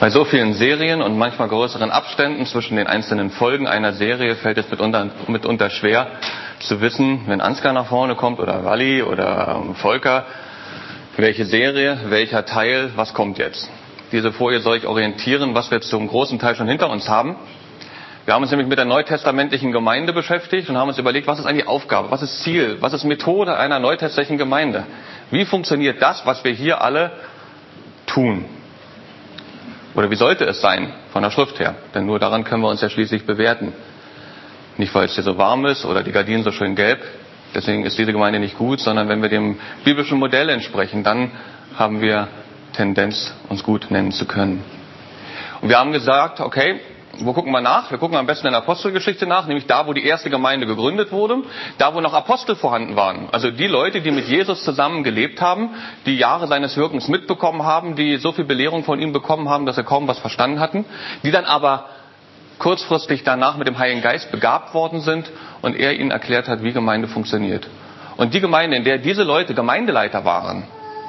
Bei so vielen Serien und manchmal größeren Abständen zwischen den einzelnen Folgen einer Serie fällt es mitunter schwer zu wissen, wenn Ansgar nach vorne kommt oder Walli oder Volker, welche Serie, welcher Teil, was kommt jetzt. Diese Folie soll ich orientieren, was wir zum großen Teil schon hinter uns haben. Wir haben uns nämlich mit der neutestamentlichen Gemeinde beschäftigt und haben uns überlegt, was ist eigentlich Aufgabe, was ist Ziel, was ist Methode einer neutestamentlichen Gemeinde? Wie funktioniert das, was wir hier alle tun? Oder wie sollte es sein, von der Schrift her? Denn nur daran können wir uns ja schließlich bewerten. Nicht, weil es hier so warm ist oder die Gardinen so schön gelb. Deswegen ist diese Gemeinde nicht gut, sondern wenn wir dem biblischen Modell entsprechen, dann haben wir Tendenz, uns gut nennen zu können. Und wir haben gesagt, okay, wo gucken wir nach? Wir gucken am besten in der Apostelgeschichte nach, nämlich da, wo die erste Gemeinde gegründet wurde, da, wo noch Apostel vorhanden waren. Also die Leute, die mit Jesus zusammen gelebt haben, die Jahre seines Wirkens mitbekommen haben, die so viel Belehrung von ihm bekommen haben, dass sie kaum was verstanden hatten, die dann aber kurzfristig danach mit dem Heiligen Geist begabt worden sind und er ihnen erklärt hat, wie Gemeinde funktioniert. Und die Gemeinde, in der diese Leute Gemeindeleiter waren,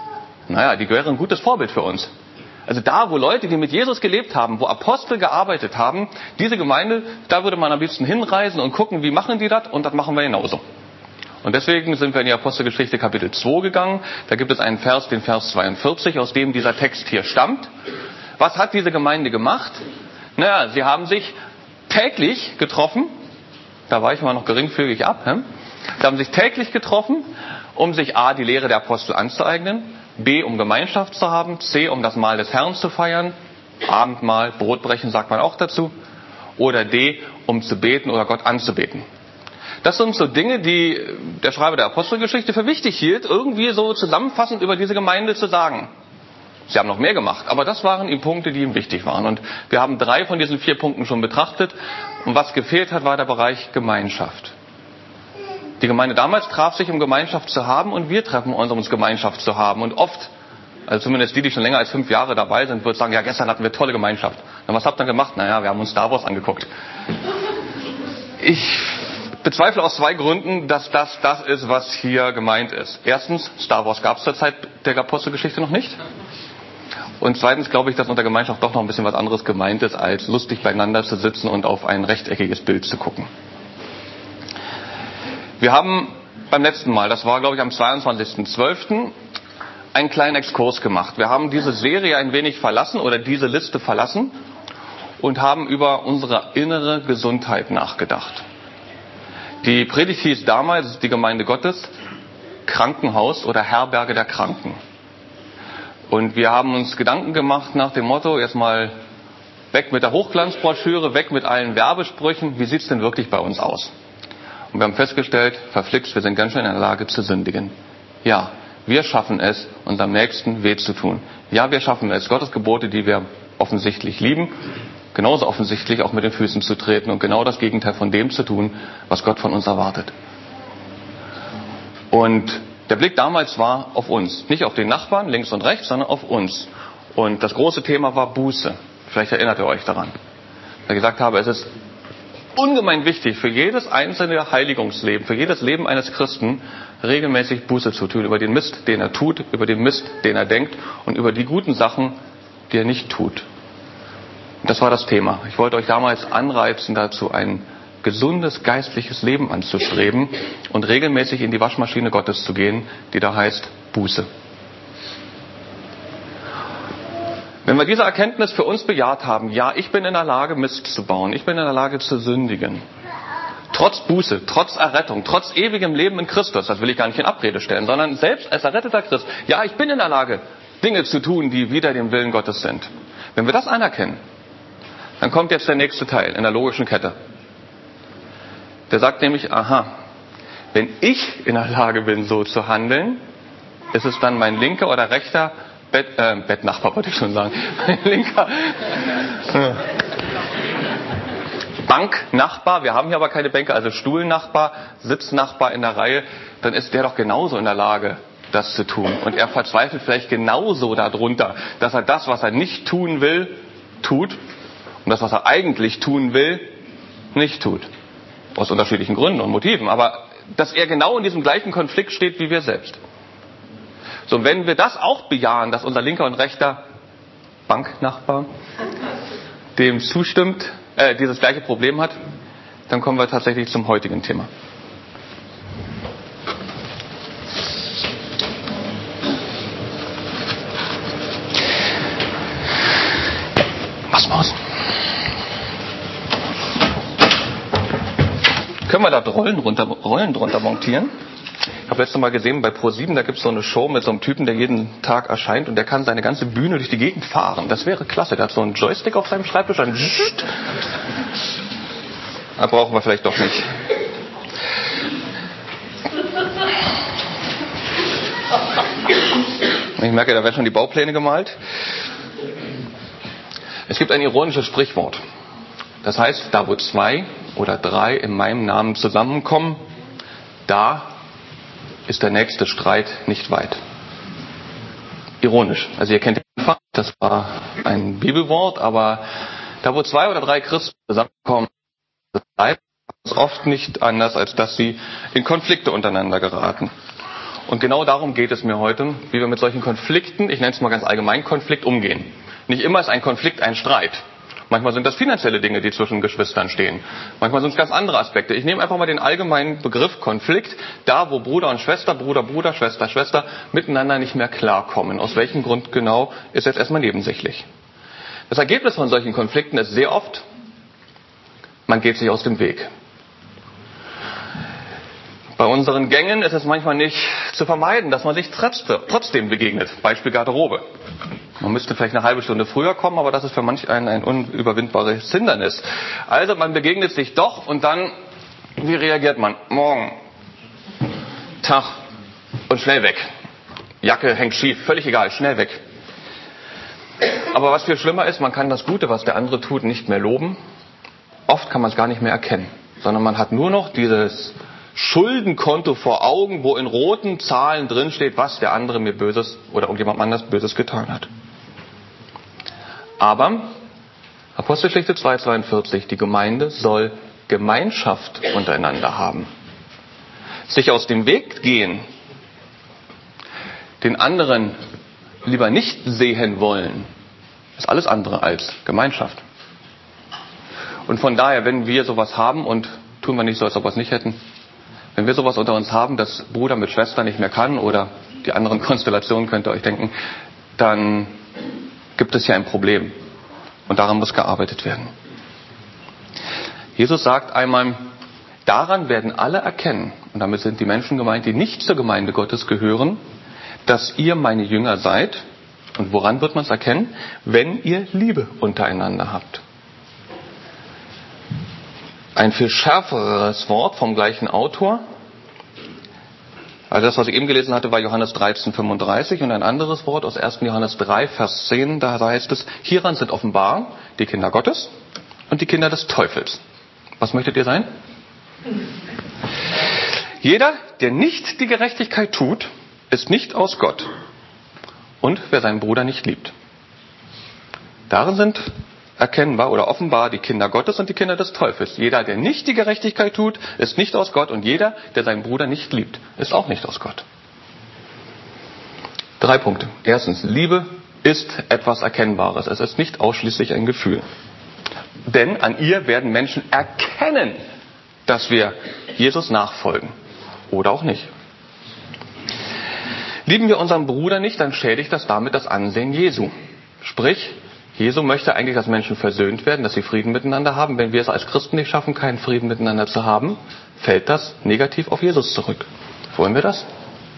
die wären ein gutes Vorbild für uns. Also da, wo Leute, die mit Jesus gelebt haben, wo Apostel gearbeitet haben, diese Gemeinde, da würde man am liebsten hinreisen und gucken, wie machen die das, und das machen wir genauso. Und deswegen sind wir in die Apostelgeschichte Kapitel 2 gegangen. Da gibt es einen Vers, den Vers 42, aus dem dieser Text hier stammt. Was hat diese Gemeinde gemacht? Sie haben sich täglich getroffen, da weichen wir noch geringfügig ab, Sie haben sich täglich getroffen, um sich A, die Lehre der Apostel anzueignen, B, um Gemeinschaft zu haben, C, um das Mahl des Herrn zu feiern, Abendmahl, Brotbrechen sagt man auch dazu, oder D, um zu beten oder Gott anzubeten. Das sind so Dinge, die der Schreiber der Apostelgeschichte für wichtig hielt, irgendwie so zusammenfassend über diese Gemeinde zu sagen. Sie haben noch mehr gemacht, aber das waren ihm Punkte, die ihm wichtig waren. Und wir haben 3 von diesen 4 Punkten schon betrachtet. Und was gefehlt hat, war der Bereich Gemeinschaft. Die Gemeinde damals traf sich, um Gemeinschaft zu haben, und wir treffen uns, um uns Gemeinschaft zu haben. Und oft, also zumindest die schon länger als 5 Jahre dabei sind, wird sagen, ja, gestern hatten wir tolle Gemeinschaft. Und was habt ihr gemacht? Wir haben uns Star Wars angeguckt. Ich bezweifle aus 2 Gründen, dass das ist, was hier gemeint ist. Erstens, Star Wars gab es zur Zeit der Apostelgeschichte noch nicht. Und zweitens glaube ich, dass unter Gemeinschaft doch noch ein bisschen was anderes gemeint ist, als lustig beieinander zu sitzen und auf ein rechteckiges Bild zu gucken. Wir haben beim letzten Mal, das war glaube ich am 22.12., einen kleinen Exkurs gemacht. Wir haben diese Serie ein wenig verlassen oder diese Liste verlassen und haben über unsere innere Gesundheit nachgedacht. Die Predigt hieß damals, die Gemeinde Gottes, Krankenhaus oder Herberge der Kranken. Und wir haben uns Gedanken gemacht nach dem Motto, erstmal weg mit der Hochglanzbroschüre, weg mit allen Werbesprüchen, wie sieht's denn wirklich bei uns aus? Und wir haben festgestellt, verflixt, wir sind ganz schön in der Lage zu sündigen. Ja, wir schaffen es, unserem Nächsten weh zu tun. Ja, wir schaffen es, Gottes Gebote, die wir offensichtlich lieben, genauso offensichtlich auch mit den Füßen zu treten und genau das Gegenteil von dem zu tun, was Gott von uns erwartet. Und der Blick damals war auf uns. Nicht auf den Nachbarn, links und rechts, sondern auf uns. Und das große Thema war Buße. Vielleicht erinnert ihr euch daran. Weil ich gesagt habe, es ist ungemein wichtig für jedes einzelne Heiligungsleben, für jedes Leben eines Christen, regelmäßig Buße zu tun. Über den Mist, den er tut, über den Mist, den er denkt und über die guten Sachen, die er nicht tut. Und das war das Thema. Ich wollte euch damals anreizen, dazu ein gesundes geistliches Leben anzustreben und regelmäßig in die Waschmaschine Gottes zu gehen, die da heißt Buße. Wenn wir diese Erkenntnis für uns bejaht haben, ja, ich bin in der Lage, Mist zu bauen, ich bin in der Lage zu sündigen, trotz Buße, trotz Errettung, trotz ewigem Leben in Christus, das will ich gar nicht in Abrede stellen, sondern selbst als erretteter Christ, ja, ich bin in der Lage, Dinge zu tun, die wider dem Willen Gottes sind. Wenn wir das anerkennen, dann kommt jetzt der nächste Teil in der logischen Kette. Der sagt nämlich, aha, wenn ich in der Lage bin, so zu handeln, ist es dann mein linker oder rechter Bettnachbar, wollte ich schon sagen. Mein linker Banknachbar, wir haben hier aber keine Bänke, also Stuhlnachbar, Sitznachbar in der Reihe, dann ist der doch genauso in der Lage, das zu tun. Und er verzweifelt vielleicht genauso darunter, dass er das, was er nicht tun will, tut und das, was er eigentlich tun will, nicht tut. Aus unterschiedlichen Gründen und Motiven, aber dass er genau in diesem gleichen Konflikt steht wie wir selbst. So, wenn wir das auch bejahen, dass unser linker und rechter Banknachbar dem zustimmt, dieses gleiche Problem hat, dann kommen wir tatsächlich zum heutigen Thema. Was war's? Können wir da Rollen drunter montieren? Ich habe letztes Mal gesehen, bei Pro7, da gibt es so eine Show mit so einem Typen, der jeden Tag erscheint und der kann seine ganze Bühne durch die Gegend fahren. Das wäre klasse. Der hat so einen Joystick auf seinem Schreibtisch. Da brauchen wir vielleicht doch nicht. Ich merke, da werden schon die Baupläne gemalt. Es gibt ein ironisches Sprichwort. Das heißt, da wo 2 oder 3 in meinem Namen zusammenkommen, da ist der nächste Streit nicht weit. Ironisch. Also ihr kennt den Fall, das war ein Bibelwort, aber da wo 2 oder 3 Christen zusammenkommen, ist es oft nicht anders, als dass sie in Konflikte untereinander geraten. Und genau darum geht es mir heute, wie wir mit solchen Konflikten, ich nenne es mal ganz allgemein Konflikt, umgehen. Nicht immer ist ein Konflikt ein Streit. Manchmal sind das finanzielle Dinge, die zwischen Geschwistern stehen. Manchmal sind es ganz andere Aspekte. Ich nehme einfach mal den allgemeinen Begriff Konflikt, da wo Bruder und Schwester, Bruder, Bruder, Schwester, Schwester miteinander nicht mehr klarkommen. Aus welchem Grund genau, ist jetzt erstmal nebensächlich. Das Ergebnis von solchen Konflikten ist sehr oft, man geht sich aus dem Weg. Bei unseren Gängen ist es manchmal nicht zu vermeiden, dass man sich trotzdem begegnet. Beispiel Garderobe. Man müsste vielleicht eine halbe Stunde früher kommen, aber das ist für manch einen ein unüberwindbares Hindernis. Also man begegnet sich doch und dann, wie reagiert man? Morgen, Tag und schnell weg. Jacke hängt schief, völlig egal, schnell weg. Aber was viel schlimmer ist, man kann das Gute, was der andere tut, nicht mehr loben. Oft kann man es gar nicht mehr erkennen, sondern man hat nur noch dieses Schuldenkonto vor Augen, wo in roten Zahlen drin steht, was der andere mir Böses oder irgendjemand anders Böses getan hat. Aber Apostelgeschichte 2,42, die Gemeinde soll Gemeinschaft untereinander haben. Sich aus dem Weg gehen, den anderen lieber nicht sehen wollen, ist alles andere als Gemeinschaft. Und von daher, wenn wir sowas haben, und tun wir nicht so, als ob wir es nicht hätten, wenn wir sowas unter uns haben, dass Bruder mit Schwester nicht mehr kann oder die anderen Konstellationen, könnt ihr euch denken, dann gibt es hier ein Problem. Und daran muss gearbeitet werden. Jesus sagt einmal, daran werden alle erkennen, und damit sind die Menschen gemeint, die nicht zur Gemeinde Gottes gehören, dass ihr meine Jünger seid. Und woran wird man es erkennen? Wenn ihr Liebe untereinander habt. Ein viel schärferes Wort vom gleichen Autor. Also das, was ich eben gelesen hatte, war Johannes 13,35 und ein anderes Wort aus 1. Johannes 3, Vers 10, da heißt es, hieran sind offenbar die Kinder Gottes und die Kinder des Teufels. Was möchtet ihr sein? Jeder, der nicht die Gerechtigkeit tut, ist nicht aus Gott. Und wer seinen Bruder nicht liebt. Darin sind erkennbar oder offenbar die Kinder Gottes und die Kinder des Teufels. Jeder, der nicht die Gerechtigkeit tut, ist nicht aus Gott. Und jeder, der seinen Bruder nicht liebt, ist auch nicht aus Gott. 3 Punkte. Erstens, Liebe ist etwas Erkennbares. Es ist nicht ausschließlich ein Gefühl. Denn an ihr werden Menschen erkennen, dass wir Jesus nachfolgen. Oder auch nicht. Lieben wir unseren Bruder nicht, dann schädigt das damit das Ansehen Jesu. Sprich, Jesu möchte eigentlich, dass Menschen versöhnt werden, dass sie Frieden miteinander haben. Wenn wir es als Christen nicht schaffen, keinen Frieden miteinander zu haben, fällt das negativ auf Jesus zurück. Wollen wir das?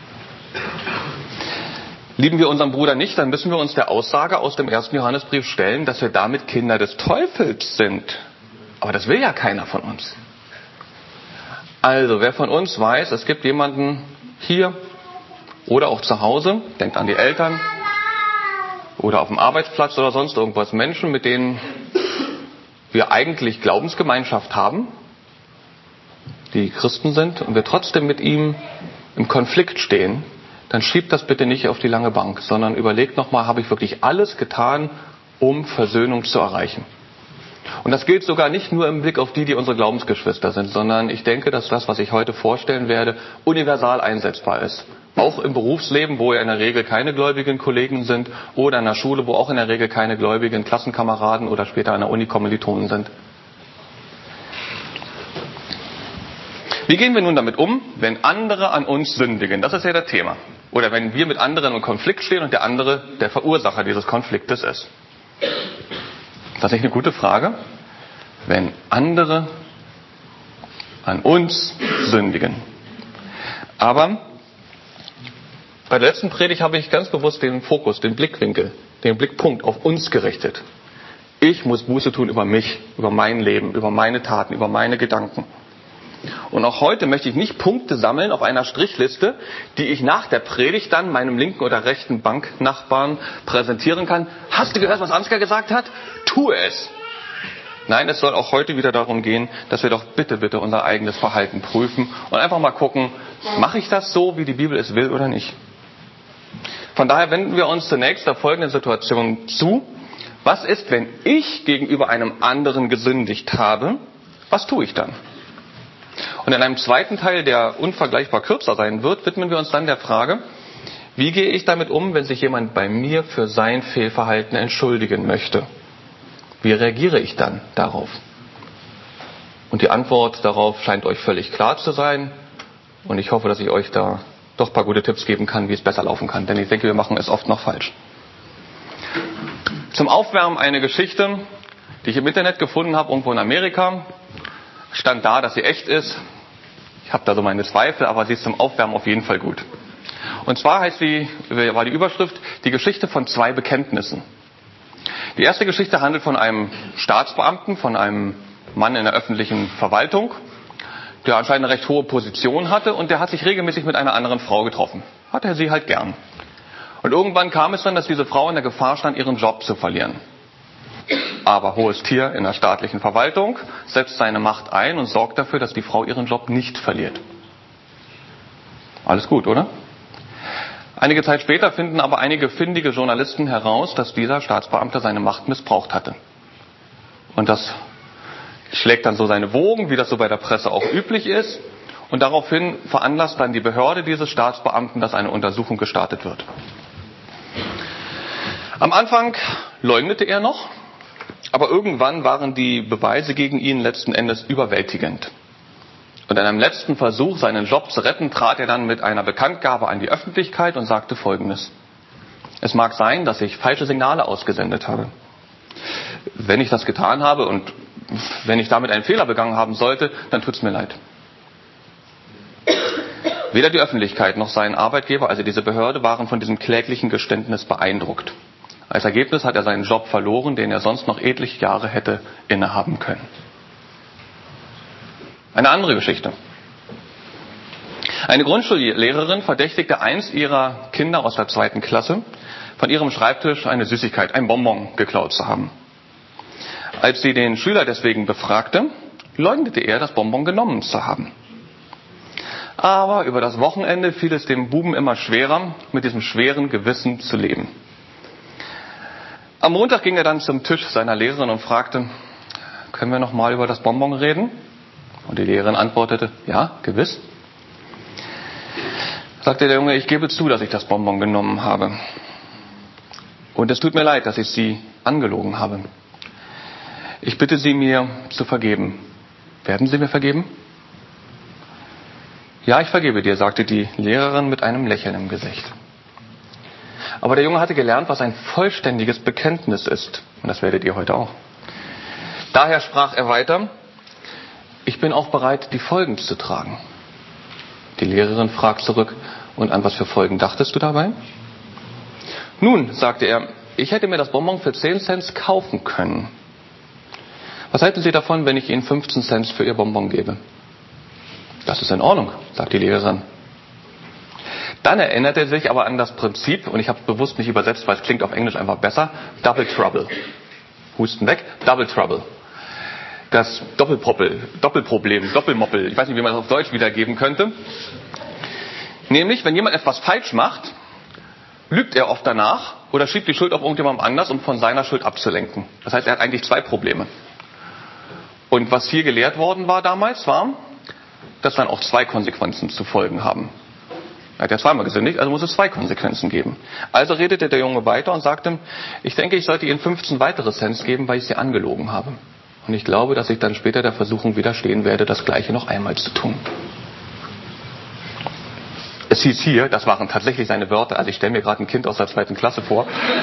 Lieben wir unseren Bruder nicht, dann müssen wir uns der Aussage aus dem 1. Johannesbrief stellen, dass wir damit Kinder des Teufels sind. Aber das will ja keiner von uns. Also, wer von uns weiß, es gibt jemanden hier oder auch zu Hause, denkt an die Eltern, oder auf dem Arbeitsplatz oder sonst irgendwas, Menschen, mit denen wir eigentlich Glaubensgemeinschaft haben, die Christen sind und wir trotzdem mit ihm im Konflikt stehen, dann schiebt das bitte nicht auf die lange Bank, sondern überlegt nochmal, habe ich wirklich alles getan, um Versöhnung zu erreichen? Und das gilt sogar nicht nur im Blick auf die unsere Glaubensgeschwister sind, sondern ich denke, dass das, was ich heute vorstellen werde, universal einsetzbar ist. Auch im Berufsleben, wo ja in der Regel keine gläubigen Kollegen sind, oder in der Schule, wo auch in der Regel keine gläubigen Klassenkameraden oder später an der Uni Kommilitonen sind. Wie gehen wir nun damit um, wenn andere an uns sündigen? Das ist ja das Thema. Oder wenn wir mit anderen im Konflikt stehen und der andere der Verursacher dieses Konfliktes ist. Das ist nicht eine gute Frage. Wenn andere an uns sündigen. Aber bei der letzten Predigt habe ich ganz bewusst den Fokus, den Blickwinkel, den Blickpunkt auf uns gerichtet. Ich muss Buße tun über mich, über mein Leben, über meine Taten, über meine Gedanken. Und auch heute möchte ich nicht Punkte sammeln auf einer Strichliste, die ich nach der Predigt dann meinem linken oder rechten Banknachbarn präsentieren kann. Hast du gehört, was Ansgar gesagt hat? Tue es! Nein, es soll auch heute wieder darum gehen, dass wir doch bitte unser eigenes Verhalten prüfen und einfach mal gucken, mache ich das so, wie die Bibel es will oder nicht? Von daher wenden wir uns zunächst der folgenden Situation zu. Was ist, wenn ich gegenüber einem anderen gesündigt habe? Was tue ich dann? Und in einem zweiten Teil, der unvergleichbar kürzer sein wird, widmen wir uns dann der Frage, wie gehe ich damit um, wenn sich jemand bei mir für sein Fehlverhalten entschuldigen möchte? Wie reagiere ich dann darauf? Und die Antwort darauf scheint euch völlig klar zu sein. Und ich hoffe, dass ich euch da doch ein paar gute Tipps geben kann, wie es besser laufen kann. Denn ich denke, wir machen es oft noch falsch. Zum Aufwärmen eine Geschichte, die ich im Internet gefunden habe, irgendwo in Amerika. Stand da, dass sie echt ist. Ich habe da so meine Zweifel, aber sie ist zum Aufwärmen auf jeden Fall gut. Und zwar war die Überschrift, die Geschichte von 2 Bekenntnissen. Die erste Geschichte handelt von einem Staatsbeamten, von einem Mann in der öffentlichen Verwaltung, der anscheinend eine recht hohe Position hatte und der hat sich regelmäßig mit einer anderen Frau getroffen. Hatte er sie halt gern. Und irgendwann kam es dann, dass diese Frau in der Gefahr stand, ihren Job zu verlieren. Aber hohes Tier in der staatlichen Verwaltung setzt seine Macht ein und sorgt dafür, dass die Frau ihren Job nicht verliert. Alles gut, oder? Einige Zeit später finden aber einige findige Journalisten heraus, dass dieser Staatsbeamte seine Macht missbraucht hatte. Und das schlägt dann so seine Wogen, wie das so bei der Presse auch üblich ist. Und daraufhin veranlasst dann die Behörde dieses Staatsbeamten, dass eine Untersuchung gestartet wird. Am Anfang leugnete er noch, aber irgendwann waren die Beweise gegen ihn letzten Endes überwältigend. Und in einem letzten Versuch, seinen Job zu retten, trat er dann mit einer Bekanntgabe an die Öffentlichkeit und sagte Folgendes. Es mag sein, dass ich falsche Signale ausgesendet habe. Wenn ich das getan habe und wenn ich damit einen Fehler begangen haben sollte, dann tut's mir leid. Weder die Öffentlichkeit noch sein Arbeitgeber, also diese Behörde, waren von diesem kläglichen Geständnis beeindruckt. Als Ergebnis hat er seinen Job verloren, den er sonst noch etliche Jahre hätte innehaben können. Eine andere Geschichte. Eine Grundschullehrerin verdächtigte eins ihrer Kinder aus der 2. Klasse, von ihrem Schreibtisch eine Süßigkeit, ein Bonbon, geklaut zu haben. Als sie den Schüler deswegen befragte, leugnete er, das Bonbon genommen zu haben. Aber über das Wochenende fiel es dem Buben immer schwerer, mit diesem schweren Gewissen zu leben. Am Montag ging er dann zum Tisch seiner Lehrerin und fragte, können wir noch mal über das Bonbon reden? Und die Lehrerin antwortete, ja, gewiss. Sagte der Junge, ich gebe zu, dass ich das Bonbon genommen habe. Und es tut mir leid, dass ich Sie angelogen habe. Ich bitte Sie, mir zu vergeben. Werden Sie mir vergeben? Ja, ich vergebe dir, sagte die Lehrerin mit einem Lächeln im Gesicht. Aber der Junge hatte gelernt, was ein vollständiges Bekenntnis ist. Und das werdet ihr heute auch. Daher sprach er weiter, ich bin auch bereit, die Folgen zu tragen. Die Lehrerin fragt zurück, und an was für Folgen dachtest du dabei? Nun, sagte er, ich hätte mir das Bonbon für 10 Cent kaufen können. Was halten Sie davon, wenn ich Ihnen 15 Cent für Ihr Bonbon gebe? Das ist in Ordnung, sagt die Lehrerin. Dann erinnert er sich aber an das Prinzip, und ich habe es bewusst nicht übersetzt, weil es klingt auf Englisch einfach besser, Double Trouble. Husten weg, Double Trouble. Das Doppelproblem, Doppelmoppel, ich weiß nicht, wie man das auf Deutsch wiedergeben könnte. Nämlich, wenn jemand etwas falsch macht, lügt er oft danach oder schiebt die Schuld auf irgendjemandem anders, um von seiner Schuld abzulenken. Das heißt, er hat eigentlich 2 Probleme. Und was hier gelehrt worden war damals, war, dass dann auch 2 Konsequenzen zu folgen haben. Er hat ja zweimal gesündigt, also muss es 2 Konsequenzen geben. Also redete der Junge weiter und sagte, ich denke, ich sollte Ihnen 15 weitere Cents geben, weil ich Sie angelogen habe. Und ich glaube, dass ich dann später der Versuchung widerstehen werde, das Gleiche noch einmal zu tun. Es hieß hier, das waren tatsächlich seine Wörter, also ich stelle mir gerade ein Kind aus der 2. Klasse vor.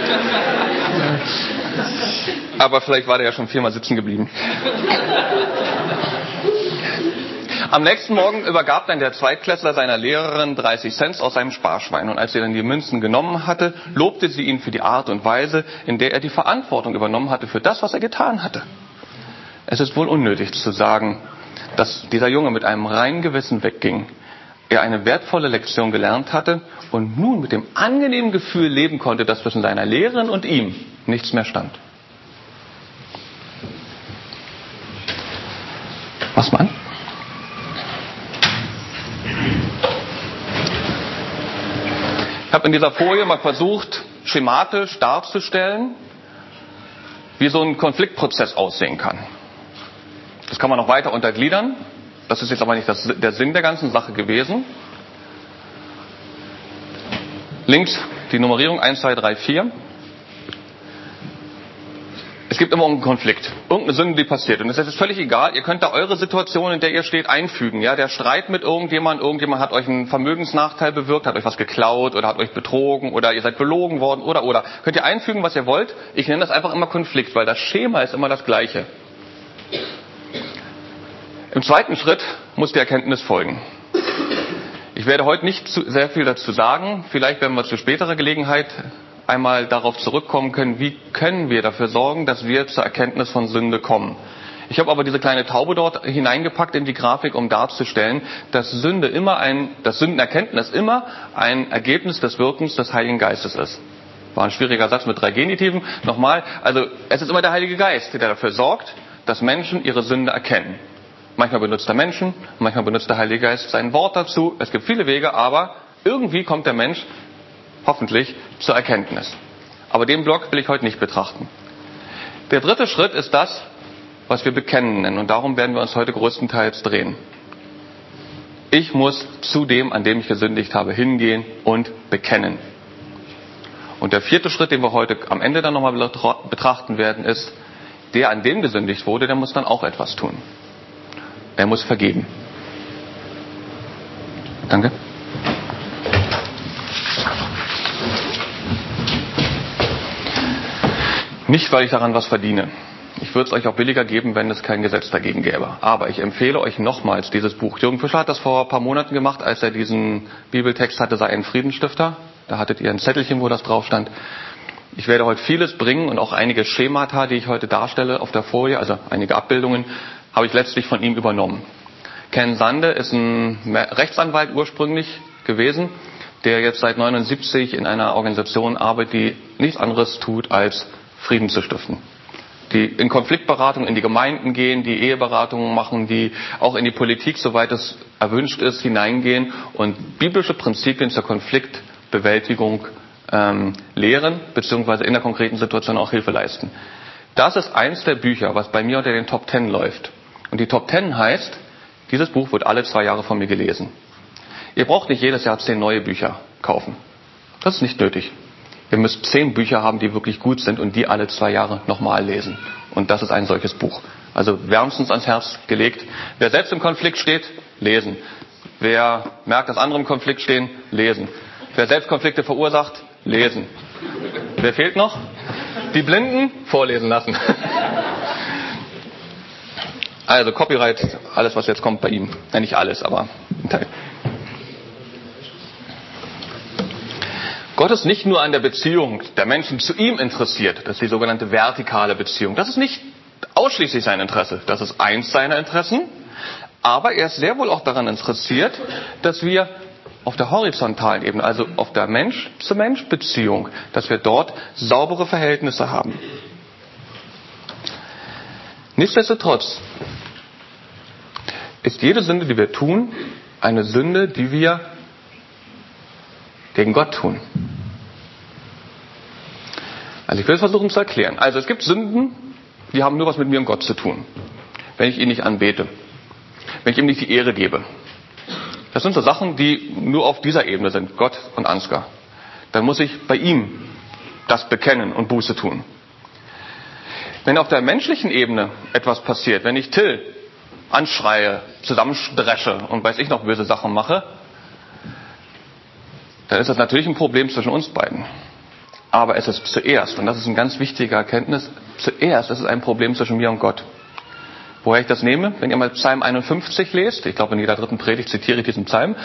Aber vielleicht war der ja schon 4-mal sitzen geblieben. Am nächsten Morgen übergab dann der Zweitklässler seiner Lehrerin 30 Cent aus seinem Sparschwein. Und als sie dann die Münzen genommen hatte, lobte sie ihn für die Art und Weise, in der er die Verantwortung übernommen hatte für das, was er getan hatte. Es ist wohl unnötig zu sagen, dass dieser Junge mit einem reinen Gewissen wegging, er eine wertvolle Lektion gelernt hatte und nun mit dem angenehmen Gefühl leben konnte, dass zwischen seiner Lehrerin und ihm nichts mehr stand. Was man? Ich habe in dieser Folie mal versucht, schematisch darzustellen, wie so ein Konfliktprozess aussehen kann. Das kann man noch weiter untergliedern. Das ist jetzt aber nicht der Sinn der ganzen Sache gewesen. Links die Nummerierung 1, 2, 3, 4. Es gibt immer irgendeinen Konflikt, irgendeine Sünde, die passiert. Und es ist völlig egal, ihr könnt da eure Situation, in der ihr steht, einfügen. Ja, der Streit mit irgendjemand hat euch einen Vermögensnachteil bewirkt, hat euch was geklaut oder hat euch betrogen oder ihr seid belogen worden oder. Könnt ihr einfügen, was ihr wollt. Ich nenne das einfach immer Konflikt, weil das Schema ist immer das gleiche. Im zweiten Schritt muss die Erkenntnis folgen. Ich werde heute nicht sehr viel dazu sagen. Vielleicht werden wir zu späterer Gelegenheit einmal darauf zurückkommen können, wie können wir dafür sorgen, dass wir zur Erkenntnis von Sünde kommen. Ich habe aber diese kleine Taube dort hineingepackt in die Grafik, um darzustellen, dass Sündenerkenntnis immer ein Ergebnis des Wirkens des Heiligen Geistes ist. War ein schwieriger Satz mit 3 Genitiven. Nochmal, also es ist immer der Heilige Geist, der dafür sorgt, dass Menschen ihre Sünde erkennen. Manchmal benutzt er Menschen, manchmal benutzt der Heilige Geist sein Wort dazu. Es gibt viele Wege, aber irgendwie kommt der Mensch hoffentlich zur Erkenntnis. Aber den Block will ich heute nicht betrachten. Der dritte Schritt ist das, was wir Bekennen nennen. Und darum werden wir uns heute größtenteils drehen. Ich muss zu dem, an dem ich gesündigt habe, hingehen und bekennen. Und der 4. Schritt, den wir heute am Ende dann nochmal betrachten werden, ist, der, an dem gesündigt wurde, der muss dann auch etwas tun. Er muss vergeben. Danke. Nicht, weil ich daran was verdiene. Ich würde es euch auch billiger geben, wenn es kein Gesetz dagegen gäbe. Aber ich empfehle euch nochmals dieses Buch. Jürgen Fischer hat das vor ein paar Monaten gemacht, als er diesen Bibeltext hatte, sei ein Friedensstifter. Da hattet ihr ein Zettelchen, wo das drauf stand. Ich werde heute vieles bringen und auch einige Schemata, die ich heute darstelle auf der Folie, also einige Abbildungen, habe ich letztlich von ihm übernommen. Ken Sande ist ein Rechtsanwalt ursprünglich gewesen, der jetzt seit 1979 in einer Organisation arbeitet, die nichts anderes tut, als Frieden zu stiften. Die in Konfliktberatung in die Gemeinden gehen, die Eheberatungen machen, die auch in die Politik, soweit es erwünscht ist, hineingehen und biblische Prinzipien zur Konfliktbewältigung lehren, beziehungsweise in der konkreten Situation auch Hilfe leisten. Das ist eins der Bücher, was bei mir unter den Top 10 läuft. Und die Top 10 heißt, dieses Buch wird alle 2 Jahre von mir gelesen. Ihr braucht nicht jedes Jahr 10 neue Bücher kaufen. Das ist nicht nötig. Ihr müsst 10 Bücher haben, die wirklich gut sind und die alle 2 Jahre nochmal lesen. Und das ist ein solches Buch. Also wärmstens ans Herz gelegt. Wer selbst im Konflikt steht, lesen. Wer merkt, dass andere im Konflikt stehen, lesen. Wer selbst Konflikte verursacht, lesen. Wer fehlt noch? Die Blinden, vorlesen lassen. Also Copyright, alles was jetzt kommt bei ihm. Ja, nicht alles, aber ein Teil. Gott ist nicht nur an der Beziehung der Menschen zu ihm interessiert. Das ist die sogenannte vertikale Beziehung. Das ist nicht ausschließlich sein Interesse. Das ist eins seiner Interessen. Aber er ist sehr wohl auch daran interessiert, dass wir auf der horizontalen Ebene, also auf der Mensch-zu-Mensch-Beziehung, dass wir dort saubere Verhältnisse haben. Nichtsdestotrotz ist jede Sünde, die wir tun, eine Sünde, die wir gegen Gott tun. Also ich will es versuchen zu erklären. Also es gibt Sünden, die haben nur was mit mir und Gott zu tun. Wenn ich ihn nicht anbete, wenn ich ihm nicht die Ehre gebe, Das sind so Sachen, die nur auf dieser Ebene sind, Gott und Ansgar. Dann muss ich bei ihm das bekennen und Buße tun. Wenn auf der menschlichen Ebene etwas passiert, wenn ich Till anschreie, zusammendresche und weiß ich noch böse Sachen mache, dann ist das natürlich ein Problem zwischen uns beiden. Aber es ist zuerst, und das ist eine ganz wichtige Erkenntnis, zuerst ist es ein Problem zwischen mir und Gott. Woher ich das nehme? Wenn ihr mal Psalm 51 lest, ich glaube in jeder dritten Predigt zitiere ich diesen Psalm.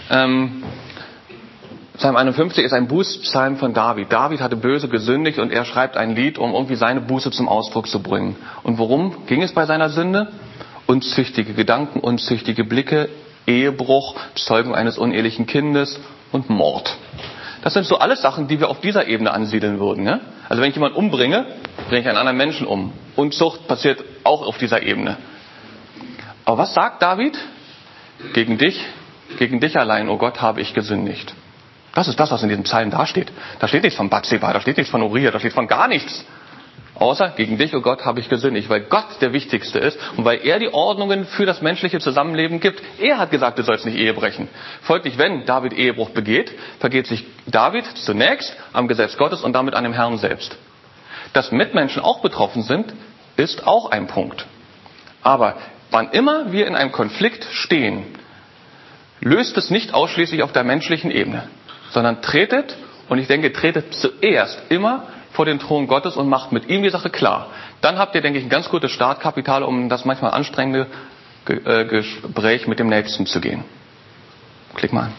Psalm 51 ist ein Bußpsalm von David. David hatte böse gesündigt und er schreibt ein Lied, um irgendwie seine Buße zum Ausdruck zu bringen. Und worum ging es bei seiner Sünde? Unzüchtige Gedanken, unzüchtige Blicke, Ehebruch, Zeugung eines unehelichen Kindes und Mord. Das sind so alles Sachen, die wir auf dieser Ebene ansiedeln würden. Ja? Also wenn ich jemanden umbringe, bringe ich einen anderen Menschen um. Unzucht passiert auch auf dieser Ebene. Aber was sagt David? Gegen dich allein, o Gott, habe ich gesündigt. Das ist das, was in diesem Psalm da steht. Da steht nichts von Bathseba, da steht nichts von Uriah, da steht von gar nichts. Außer, gegen dich, o Gott, habe ich gesündigt. Weil Gott der Wichtigste ist und weil er die Ordnungen für das menschliche Zusammenleben gibt. Er hat gesagt, du sollst nicht Ehe brechen. Folglich, wenn David Ehebruch begeht, vergeht sich David zunächst am Gesetz Gottes und damit an dem Herrn selbst. Dass Mitmenschen auch betroffen sind, ist auch ein Punkt. Aber wann immer wir in einem Konflikt stehen, löst es nicht ausschließlich auf der menschlichen Ebene, sondern tretet zuerst immer vor den Thron Gottes und macht mit ihm die Sache klar. Dann habt ihr, denke ich, ein ganz gutes Startkapital, um das manchmal anstrengende Gespräch mit dem Nächsten zu gehen. Klick mal an.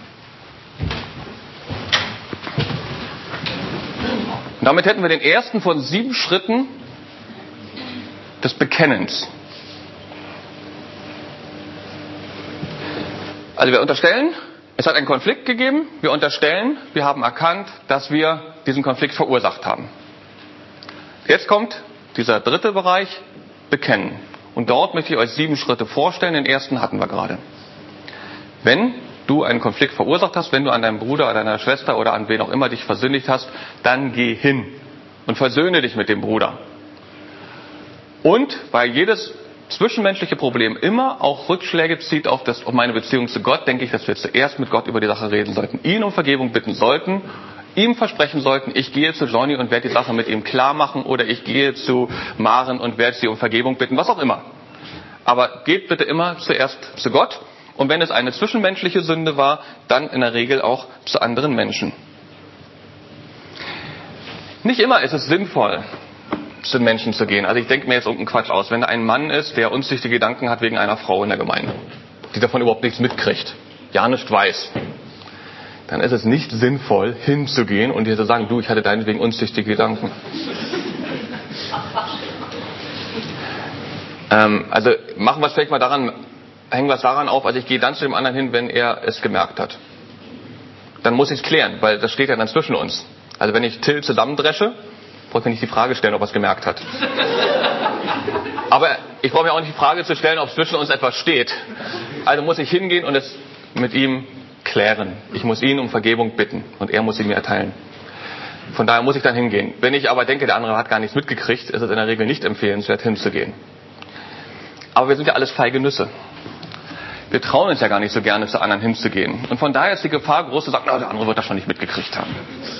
Und damit hätten wir den ersten von 7 Schritten des Bekennens. Also wir unterstellen, es hat einen Konflikt gegeben. Wir unterstellen, wir haben erkannt, dass wir diesen Konflikt verursacht haben. Jetzt kommt dieser dritte Bereich, Bekennen. Und dort möchte ich euch 7 Schritte vorstellen. Den ersten hatten wir gerade. Wenn du einen Konflikt verursacht hast, wenn du an deinem Bruder oder deiner Schwester oder an wen auch immer dich versündigt hast, dann geh hin und versöhne dich mit dem Bruder. Und weil jedes zwischenmenschliche Problem immer auch Rückschläge zieht auf meine Beziehung zu Gott, denke ich, dass wir zuerst mit Gott über die Sache reden sollten, ihn um Vergebung bitten sollten, ihm versprechen sollten, ich gehe zu Johnny und werde die Sache mit ihm klar machen oder ich gehe zu Maren und werde sie um Vergebung bitten, was auch immer. Aber geht bitte immer zuerst zu Gott und wenn es eine zwischenmenschliche Sünde war, dann in der Regel auch zu anderen Menschen. Nicht immer ist es sinnvoll, zu den Menschen zu gehen. Also ich denke mir jetzt irgendeinen Quatsch aus. Wenn da ein Mann ist, der unzüchtige Gedanken hat wegen einer Frau in der Gemeinde, die davon überhaupt nichts mitkriegt, ja nicht weiß, dann ist es nicht sinnvoll, hinzugehen und ihr zu sagen, du, ich hatte deinetwegen unzüchtige Gedanken. Also machen wir es vielleicht mal daran, hängen wir es daran auf, also ich gehe dann zu dem anderen hin, wenn er es gemerkt hat. Dann muss ich es klären, weil das steht ja dann zwischen uns. Also wenn ich Till zusammendresche, brauche ich mir nicht die Frage stellen, ob er es gemerkt hat. Aber ich brauche mir auch nicht die Frage zu stellen, ob zwischen uns etwas steht. Also muss ich hingehen und es mit ihm klären. Ich muss ihn um Vergebung bitten und er muss sie mir erteilen. Von daher muss ich dann hingehen. Wenn ich aber denke, der andere hat gar nichts mitgekriegt, ist es in der Regel nicht empfehlenswert, hinzugehen. Aber wir sind ja alles feige Nüsse. Wir trauen uns ja gar nicht so gerne, zu anderen hinzugehen. Und von daher ist die Gefahr groß, zu sagen, der andere wird das schon nicht mitgekriegt haben.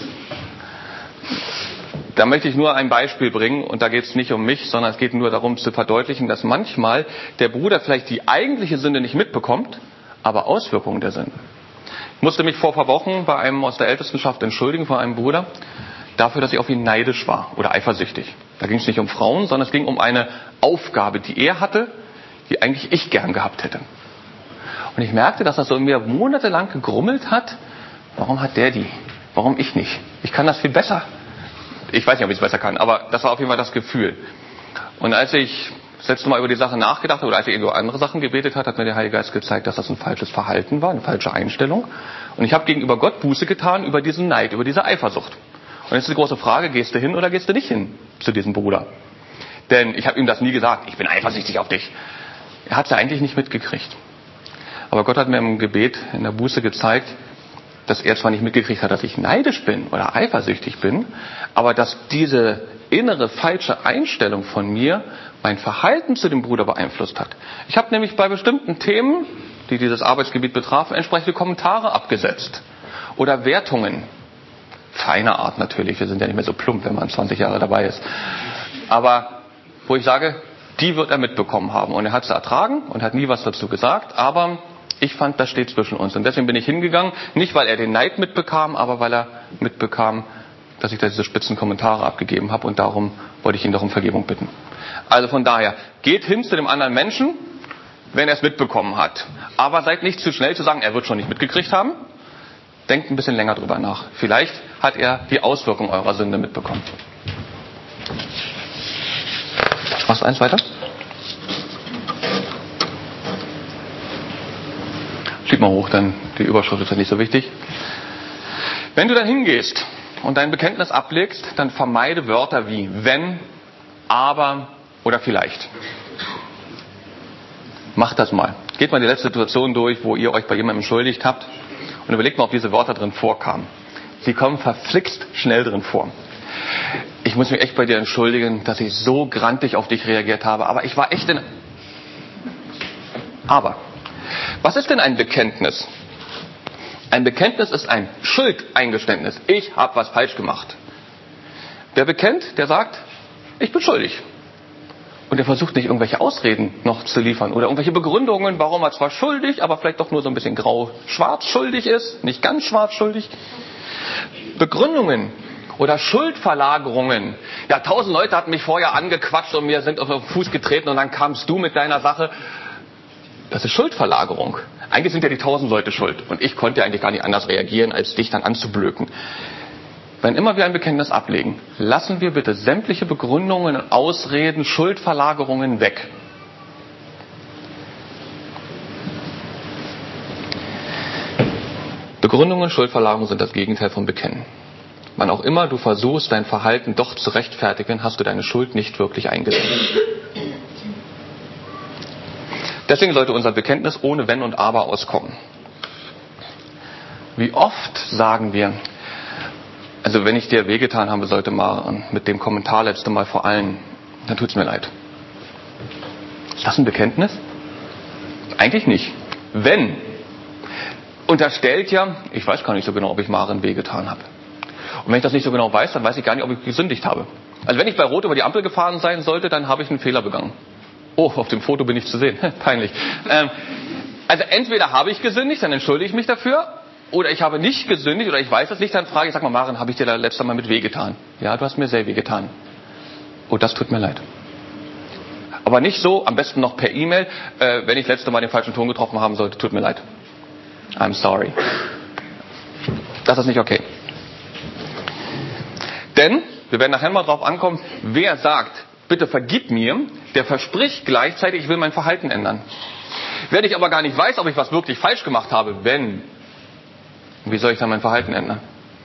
Da möchte ich nur ein Beispiel bringen und da geht es nicht um mich, sondern es geht nur darum zu verdeutlichen, dass manchmal der Bruder vielleicht die eigentliche Sünde nicht mitbekommt, aber Auswirkungen der Sünde. Ich musste mich vor ein paar Wochen bei einem aus der Ältestenschaft entschuldigen, vor einem Bruder, dafür, dass ich auf ihn neidisch war oder eifersüchtig. Da ging es nicht um Frauen, sondern es ging um eine Aufgabe, die er hatte, die eigentlich ich gern gehabt hätte. Und ich merkte, dass das so in mir monatelang gegrummelt hat. Warum hat der die? Warum ich nicht? Ich kann das viel besser. Ich weiß nicht, ob ich es besser kann, aber das war auf jeden Fall das Gefühl. Und als ich das letzte Mal über die Sache nachgedacht habe, oder als ich über andere Sachen gebetet habe, hat mir der Heilige Geist gezeigt, dass das ein falsches Verhalten war, eine falsche Einstellung. Und ich habe gegenüber Gott Buße getan über diesen Neid, über diese Eifersucht. Und jetzt ist die große Frage, gehst du hin oder gehst du nicht hin zu diesem Bruder? Denn ich habe ihm das nie gesagt, ich bin eifersüchtig auf dich. Er hat es ja eigentlich nicht mitgekriegt. Aber Gott hat mir im Gebet, in der Buße gezeigt, dass er zwar nicht mitgekriegt hat, dass ich neidisch bin oder eifersüchtig bin, aber dass diese innere falsche Einstellung von mir mein Verhalten zu dem Bruder beeinflusst hat. Ich habe nämlich bei bestimmten Themen, die dieses Arbeitsgebiet betrafen, entsprechende Kommentare abgesetzt. Oder Wertungen. Feiner Art natürlich, wir sind ja nicht mehr so plump, wenn man 20 Jahre dabei ist. Aber wo ich sage, die wird er mitbekommen haben. Und er hat sie ertragen und hat nie was dazu gesagt, aber ich fand, das steht zwischen uns. Und deswegen bin ich hingegangen, nicht weil er den Neid mitbekam, aber weil er mitbekam, dass ich da diese spitzen Kommentare abgegeben habe, und darum wollte ich ihn doch um Vergebung bitten. Also von daher, geht hin zu dem anderen Menschen, wenn er es mitbekommen hat. Aber seid nicht zu schnell zu sagen, er wird schon nicht mitgekriegt haben. Denkt ein bisschen länger drüber nach. Vielleicht hat er die Auswirkung eurer Sünde mitbekommen. Machst du eins weiter? Schieb mal hoch, dann die Überschrift ist ja nicht so wichtig. Wenn du dann hingehst und dein Bekenntnis ablegst, dann vermeide Wörter wie wenn, aber oder vielleicht. Macht das mal. Geht mal die letzte Situation durch, wo ihr euch bei jemandem entschuldigt habt, und überlegt mal, ob diese Wörter drin vorkamen. Sie kommen verflixt schnell drin vor. Ich muss mich echt bei dir entschuldigen, dass ich so grantig auf dich reagiert habe, aber ich war echt in... Aber, was ist denn ein Bekenntnis? Ein Bekenntnis ist ein Schuldeingeständnis. Ich habe was falsch gemacht. Wer bekennt, der sagt, ich bin schuldig. Und er versucht nicht, irgendwelche Ausreden noch zu liefern oder irgendwelche Begründungen, warum er zwar schuldig, aber vielleicht doch nur so ein bisschen grau-schwarz schuldig ist, nicht ganz schwarz schuldig. Begründungen oder Schuldverlagerungen. Ja, 1000 Leute hatten mich vorher angequatscht und mir sind auf den Fuß getreten und dann kamst du mit deiner Sache. Das ist Schuldverlagerung. Eigentlich sind ja die 1000 Leute schuld. Und ich konnte ja eigentlich gar nicht anders reagieren, als dich dann anzublöken. Wenn immer wir ein Bekenntnis ablegen, lassen wir bitte sämtliche Begründungen, Ausreden, Schuldverlagerungen weg. Begründungen, Schuldverlagerungen sind das Gegenteil von Bekennen. Wann auch immer du versuchst, dein Verhalten doch zu rechtfertigen, hast du deine Schuld nicht wirklich eingesehen. Deswegen sollte unser Bekenntnis ohne Wenn und Aber auskommen. Wie oft sagen wir, also wenn ich dir wehgetan habe, sollte mal mit dem Kommentar letzte Mal vor allem, dann tut's mir leid. Ist das ein Bekenntnis? Eigentlich nicht. Wenn, unterstellt ja, ich weiß gar nicht so genau, ob ich Maren wehgetan habe. Und wenn ich das nicht so genau weiß, dann weiß ich gar nicht, ob ich gesündigt habe. Also wenn ich bei Rot über die Ampel gefahren sein sollte, dann habe ich einen Fehler begangen. Oh, auf dem Foto bin ich zu sehen. Peinlich. Also entweder habe ich gesündigt, dann entschuldige ich mich dafür. Oder ich habe nicht gesündigt oder ich weiß es nicht, dann frage ich, sag mal, Maren, habe ich dir da letztes Mal mit wehgetan? Ja, du hast mir sehr wehgetan. Oh, das tut mir leid. Aber nicht so, am besten noch per E-Mail, wenn ich letztes Mal den falschen Ton getroffen haben sollte, tut mir leid. I'm sorry. Das ist nicht okay. Denn, wir werden nachher mal drauf ankommen, wer sagt, bitte vergib mir, der verspricht gleichzeitig, ich will mein Verhalten ändern. Wenn ich aber gar nicht weiß, ob ich was wirklich falsch gemacht habe, wie soll ich dann mein Verhalten ändern?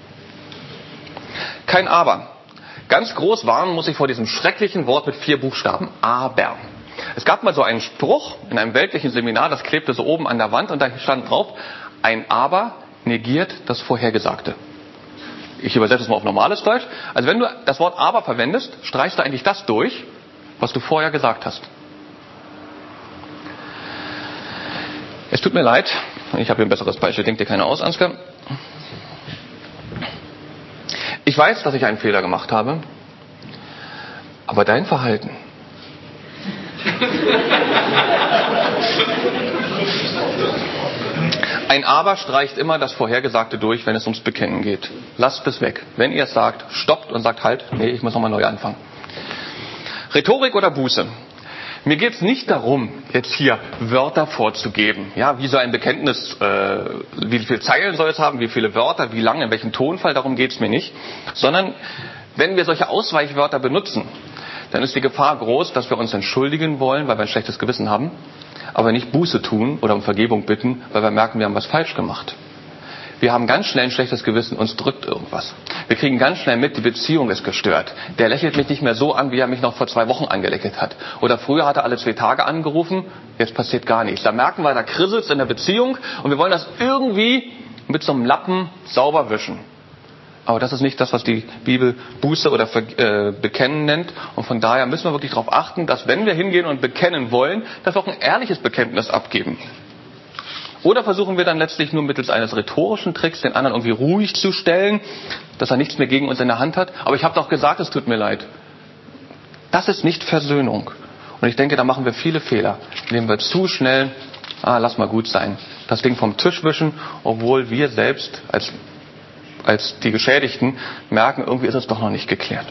Kein Aber. Ganz groß warnen muss ich vor diesem schrecklichen Wort mit 4 Buchstaben. Aber. Es gab mal so einen Spruch in einem weltlichen Seminar, das klebte so oben an der Wand und da stand drauf, ein Aber negiert das Vorhergesagte. Ich übersetze es mal auf normales Deutsch. Also wenn du das Wort Aber verwendest, streichst du eigentlich das durch, was du vorher gesagt hast. Es tut mir leid, ich habe hier ein besseres Beispiel, denk dir keine aus, Ansgar. Ich weiß, dass ich einen Fehler gemacht habe, aber dein Verhalten. Ein Aber streicht immer das Vorhergesagte durch, wenn es ums Bekennen geht. Lasst es weg. Wenn ihr es sagt, stoppt und sagt halt, nee, ich muss nochmal neu anfangen. Rhetorik oder Buße? Mir geht es nicht darum, jetzt hier Wörter vorzugeben. Ja, wie so ein Bekenntnis, wie viele Zeilen soll es haben, wie viele Wörter, wie lange, in welchem Tonfall, darum geht es mir nicht. Sondern, wenn wir solche Ausweichwörter benutzen, dann ist die Gefahr groß, dass wir uns entschuldigen wollen, weil wir ein schlechtes Gewissen haben, aber nicht Buße tun oder um Vergebung bitten, weil wir merken, wir haben was falsch gemacht. Wir haben ganz schnell ein schlechtes Gewissen, uns drückt irgendwas. Wir kriegen ganz schnell mit, die Beziehung ist gestört. Der lächelt mich nicht mehr so an, wie er mich noch vor 2 Wochen angelächelt hat. Oder früher hat er alle 2 Tage angerufen, jetzt passiert gar nichts. Da merken wir, da krisselt's in der Beziehung und wir wollen das irgendwie mit so einem Lappen sauber wischen. Aber das ist nicht das, was die Bibel Buße oder Bekennen nennt. Und von daher müssen wir wirklich darauf achten, dass wenn wir hingehen und bekennen wollen, dass wir auch ein ehrliches Bekenntnis abgeben. Oder versuchen wir dann letztlich nur mittels eines rhetorischen Tricks den anderen irgendwie ruhig zu stellen, dass er nichts mehr gegen uns in der Hand hat. Aber ich habe doch gesagt, es tut mir leid. Das ist nicht Versöhnung. Und ich denke, da machen wir viele Fehler, indem wir zu schnell, lass mal gut sein, das Ding vom Tisch wischen, obwohl wir selbst als die Geschädigten merken, irgendwie ist es doch noch nicht geklärt.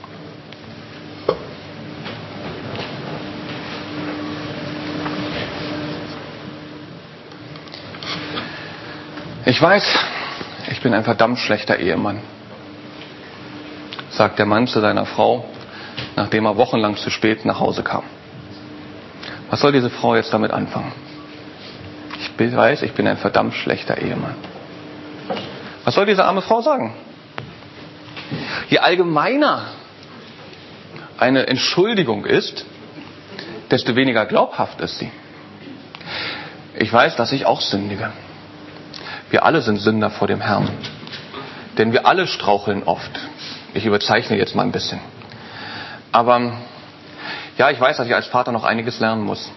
Ich weiß, ich bin ein verdammt schlechter Ehemann, sagt der Mann zu seiner Frau, nachdem er wochenlang zu spät nach Hause kam. Was soll diese Frau jetzt damit anfangen? Ich weiß, ich bin ein verdammt schlechter Ehemann. Was soll diese arme Frau sagen? Je allgemeiner eine Entschuldigung ist, desto weniger glaubhaft ist sie. Ich weiß, dass ich auch sündige. Wir alle sind Sünder vor dem Herrn. Denn wir alle straucheln oft. Ich überzeichne jetzt mal ein bisschen. Aber ja, ich weiß, dass ich als Vater noch einiges lernen muss.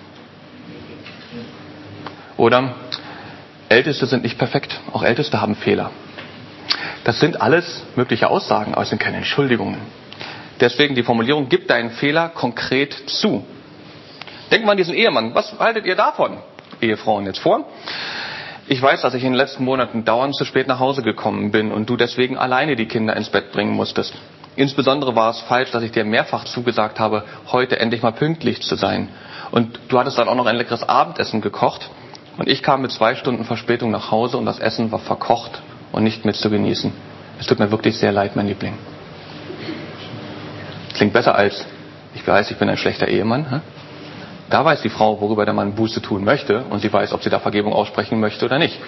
Oder Älteste sind nicht perfekt. Auch Älteste haben Fehler. Das sind alles mögliche Aussagen, aber es sind keine Entschuldigungen. Deswegen die Formulierung, gib deinen Fehler konkret zu. Denkt mal an diesen Ehemann. Was haltet ihr davon, Ehefrauen, jetzt vor? Ich weiß, dass ich in den letzten Monaten dauernd zu spät nach Hause gekommen bin und du deswegen alleine die Kinder ins Bett bringen musstest. Insbesondere war es falsch, dass ich dir mehrfach zugesagt habe, heute endlich mal pünktlich zu sein. Und du hattest dann auch noch ein leckeres Abendessen gekocht. Und ich kam mit 2 Stunden Verspätung nach Hause und das Essen war verkocht und nicht mit zu genießen. Es tut mir wirklich sehr leid, mein Liebling. Klingt besser als, ich weiß, ich bin ein schlechter Ehemann. Hä? Da weiß die Frau, worüber der Mann Buße tun möchte und sie weiß, ob sie da Vergebung aussprechen möchte oder nicht.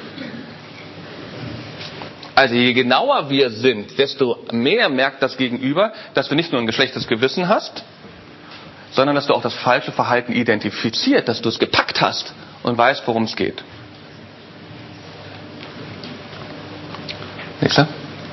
Also je genauer wir sind, desto mehr merkt das Gegenüber, dass du nicht nur ein geschlechtes Gewissen hast, sondern dass du auch das falsche Verhalten identifiziert, dass du es gepackt hast und weißt, worum es geht. Nächster.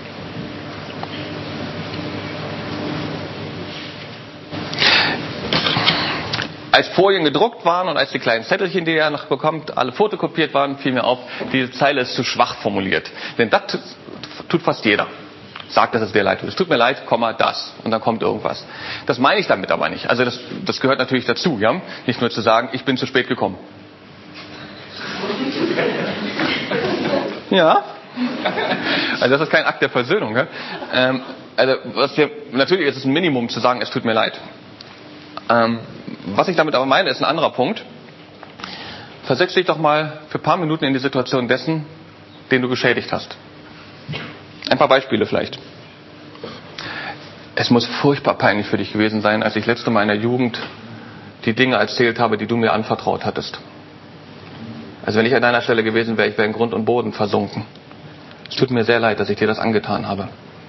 Als Folien gedruckt waren und als die kleinen Zettelchen, die ihr noch bekommt, alle fotokopiert waren, fiel mir auf, diese Zeile ist zu schwach formuliert. Denn das tut fast jeder. Sagt, dass es dir leid tut. Es tut mir leid, das. Und dann kommt irgendwas. Das meine ich damit aber nicht. Also das gehört natürlich dazu, ja? Nicht nur zu sagen, ich bin zu spät gekommen. Ja? Also das ist kein Akt der Versöhnung. Ja? Natürlich ist es ein Minimum zu sagen, es tut mir leid. Was ich damit aber meine, ist ein anderer Punkt. Versetz dich doch mal für ein paar Minuten in die Situation dessen, den du geschädigt hast. Ein paar Beispiele vielleicht. Es muss furchtbar peinlich für dich gewesen sein, als ich letzte Mal in der Jugend die Dinge erzählt habe, die du mir anvertraut hattest. Also wenn ich an deiner Stelle gewesen wäre, ich wäre in Grund und Boden versunken. Es tut mir sehr leid, dass ich dir das angetan habe.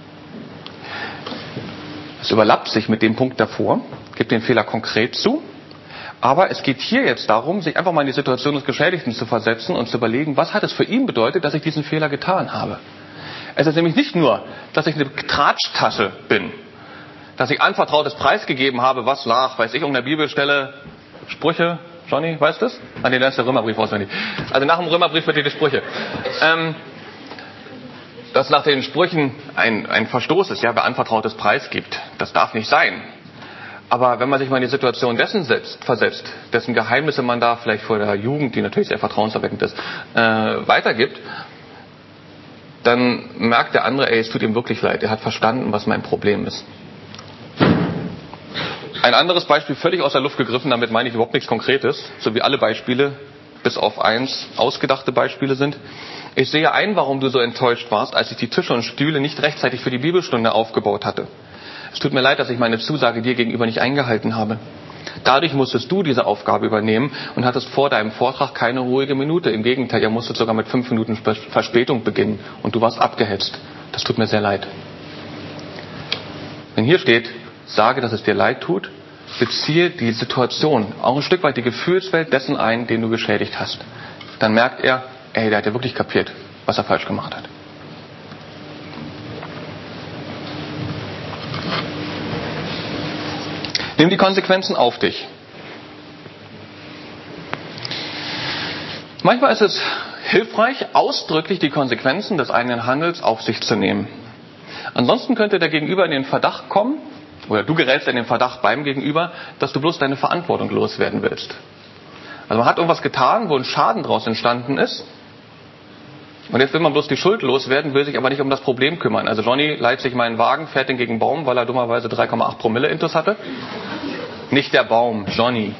Es überlappt sich mit dem Punkt davor, gibt den Fehler konkret zu, aber es geht hier jetzt darum, sich einfach mal in die Situation des Geschädigten zu versetzen und zu überlegen, was hat es für ihn bedeutet, dass ich diesen Fehler getan habe. Es ist nämlich nicht nur, dass ich eine Tratschtasche bin, dass ich anvertrautes preisgegeben habe, was nach, weiß ich, irgendeiner Bibelstelle, Sprüche, Johnny, weißt du das? Den ist der Römerbrief auswendig. Also nach dem Römerbrief wird die Sprüche. Dass nach den Sprüchen ein Verstoß ist, ja, wer anvertrautes Preis gibt. Das darf nicht sein. Aber wenn man sich mal in die Situation dessen versetzt, dessen Geheimnisse man da vielleicht vor der Jugend, die natürlich sehr vertrauenserweckend ist, weitergibt, dann merkt der andere, es tut ihm wirklich leid. Er hat verstanden, was mein Problem ist. Ein anderes Beispiel, völlig aus der Luft gegriffen, damit meine ich überhaupt nichts Konkretes, so wie alle Beispiele, bis auf eins, ausgedachte Beispiele sind. Ich sehe ein, warum du so enttäuscht warst, als ich die Tische und Stühle nicht rechtzeitig für die Bibelstunde aufgebaut hatte. Es tut mir leid, dass ich meine Zusage dir gegenüber nicht eingehalten habe. Dadurch musstest du diese Aufgabe übernehmen und hattest vor deinem Vortrag keine ruhige Minute. Im Gegenteil, ihr musstet sogar mit 5 Minuten Verspätung beginnen und du warst abgehetzt. Das tut mir sehr leid. Wenn hier steht, sage, dass es dir leid tut, beziehe die Situation, auch ein Stück weit die Gefühlswelt dessen ein, den du geschädigt hast. Dann merkt er, der hat ja wirklich kapiert, was er falsch gemacht hat. Nimm die Konsequenzen auf dich. Manchmal ist es hilfreich, ausdrücklich die Konsequenzen des eigenen Handels auf sich zu nehmen. Ansonsten könnte der Gegenüber in den Verdacht kommen, oder du gerätst in den Verdacht beim Gegenüber, dass du bloß deine Verantwortung loswerden willst. Also man hat irgendwas getan, wo ein Schaden daraus entstanden ist. Und jetzt will man bloß die Schuld loswerden, will sich aber nicht um das Problem kümmern. Also Johnny leiht sich meinen Wagen, fährt den gegen einen Baum, weil er dummerweise 3,8 Promille Intus hatte. Nicht der Baum, Johnny.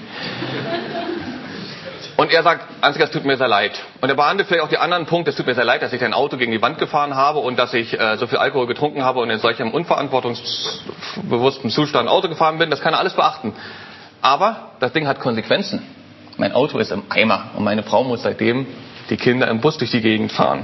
Und er sagt, Ansgar, es tut mir sehr leid. Und er behandelt vielleicht auch die anderen Punkte, es tut mir sehr leid, dass ich dein Auto gegen die Wand gefahren habe und dass ich so viel Alkohol getrunken habe und in solchem unverantwortungsbewussten Zustand Auto gefahren bin. Das kann er alles beachten. Aber das Ding hat Konsequenzen. Mein Auto ist im Eimer und meine Frau muss seitdem die Kinder im Bus durch die Gegend fahren.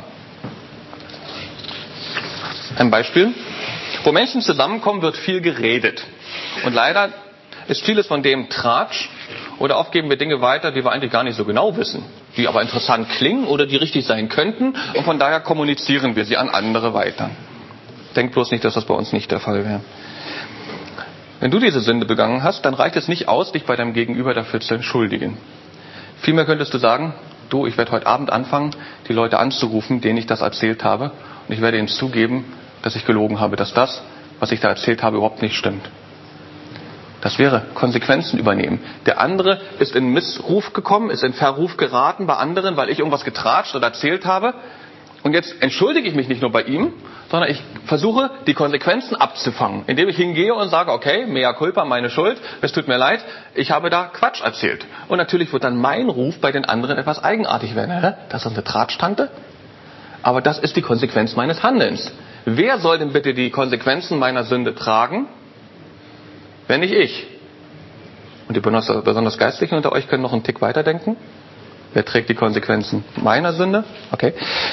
Ein Beispiel. Wo Menschen zusammenkommen, wird viel geredet. Und leider ist vieles von dem Tratsch oder oft geben wir Dinge weiter, die wir eigentlich gar nicht so genau wissen, die aber interessant klingen oder die richtig sein könnten und von daher kommunizieren wir sie an andere weiter. Denk bloß nicht, dass das bei uns nicht der Fall wäre. Wenn du diese Sünde begangen hast, dann reicht es nicht aus, dich bei deinem Gegenüber dafür zu entschuldigen. Vielmehr könntest du sagen, du, ich werde heute Abend anfangen, die Leute anzurufen, denen ich das erzählt habe und ich werde ihnen zugeben, dass ich gelogen habe, dass das, was ich da erzählt habe, überhaupt nicht stimmt. Das wäre Konsequenzen übernehmen. Der andere ist in Missruf gekommen, ist in Verruf geraten bei anderen, weil ich irgendwas getratscht oder erzählt habe. Und jetzt entschuldige ich mich nicht nur bei ihm, sondern ich versuche, die Konsequenzen abzufangen, indem ich hingehe und sage, okay, mea culpa, meine Schuld, es tut mir leid, ich habe da Quatsch erzählt. Und natürlich wird dann mein Ruf bei den anderen etwas eigenartig werden. Das ist eine Tratsch-Tante? Aber das ist die Konsequenz meines Handelns. Wer soll denn bitte die Konsequenzen meiner Sünde tragen? Wenn nicht ich. Und die besonders Geistlichen unter euch können noch einen Tick weiterdenken. Wer trägt die Konsequenzen meiner Sünde? Okay.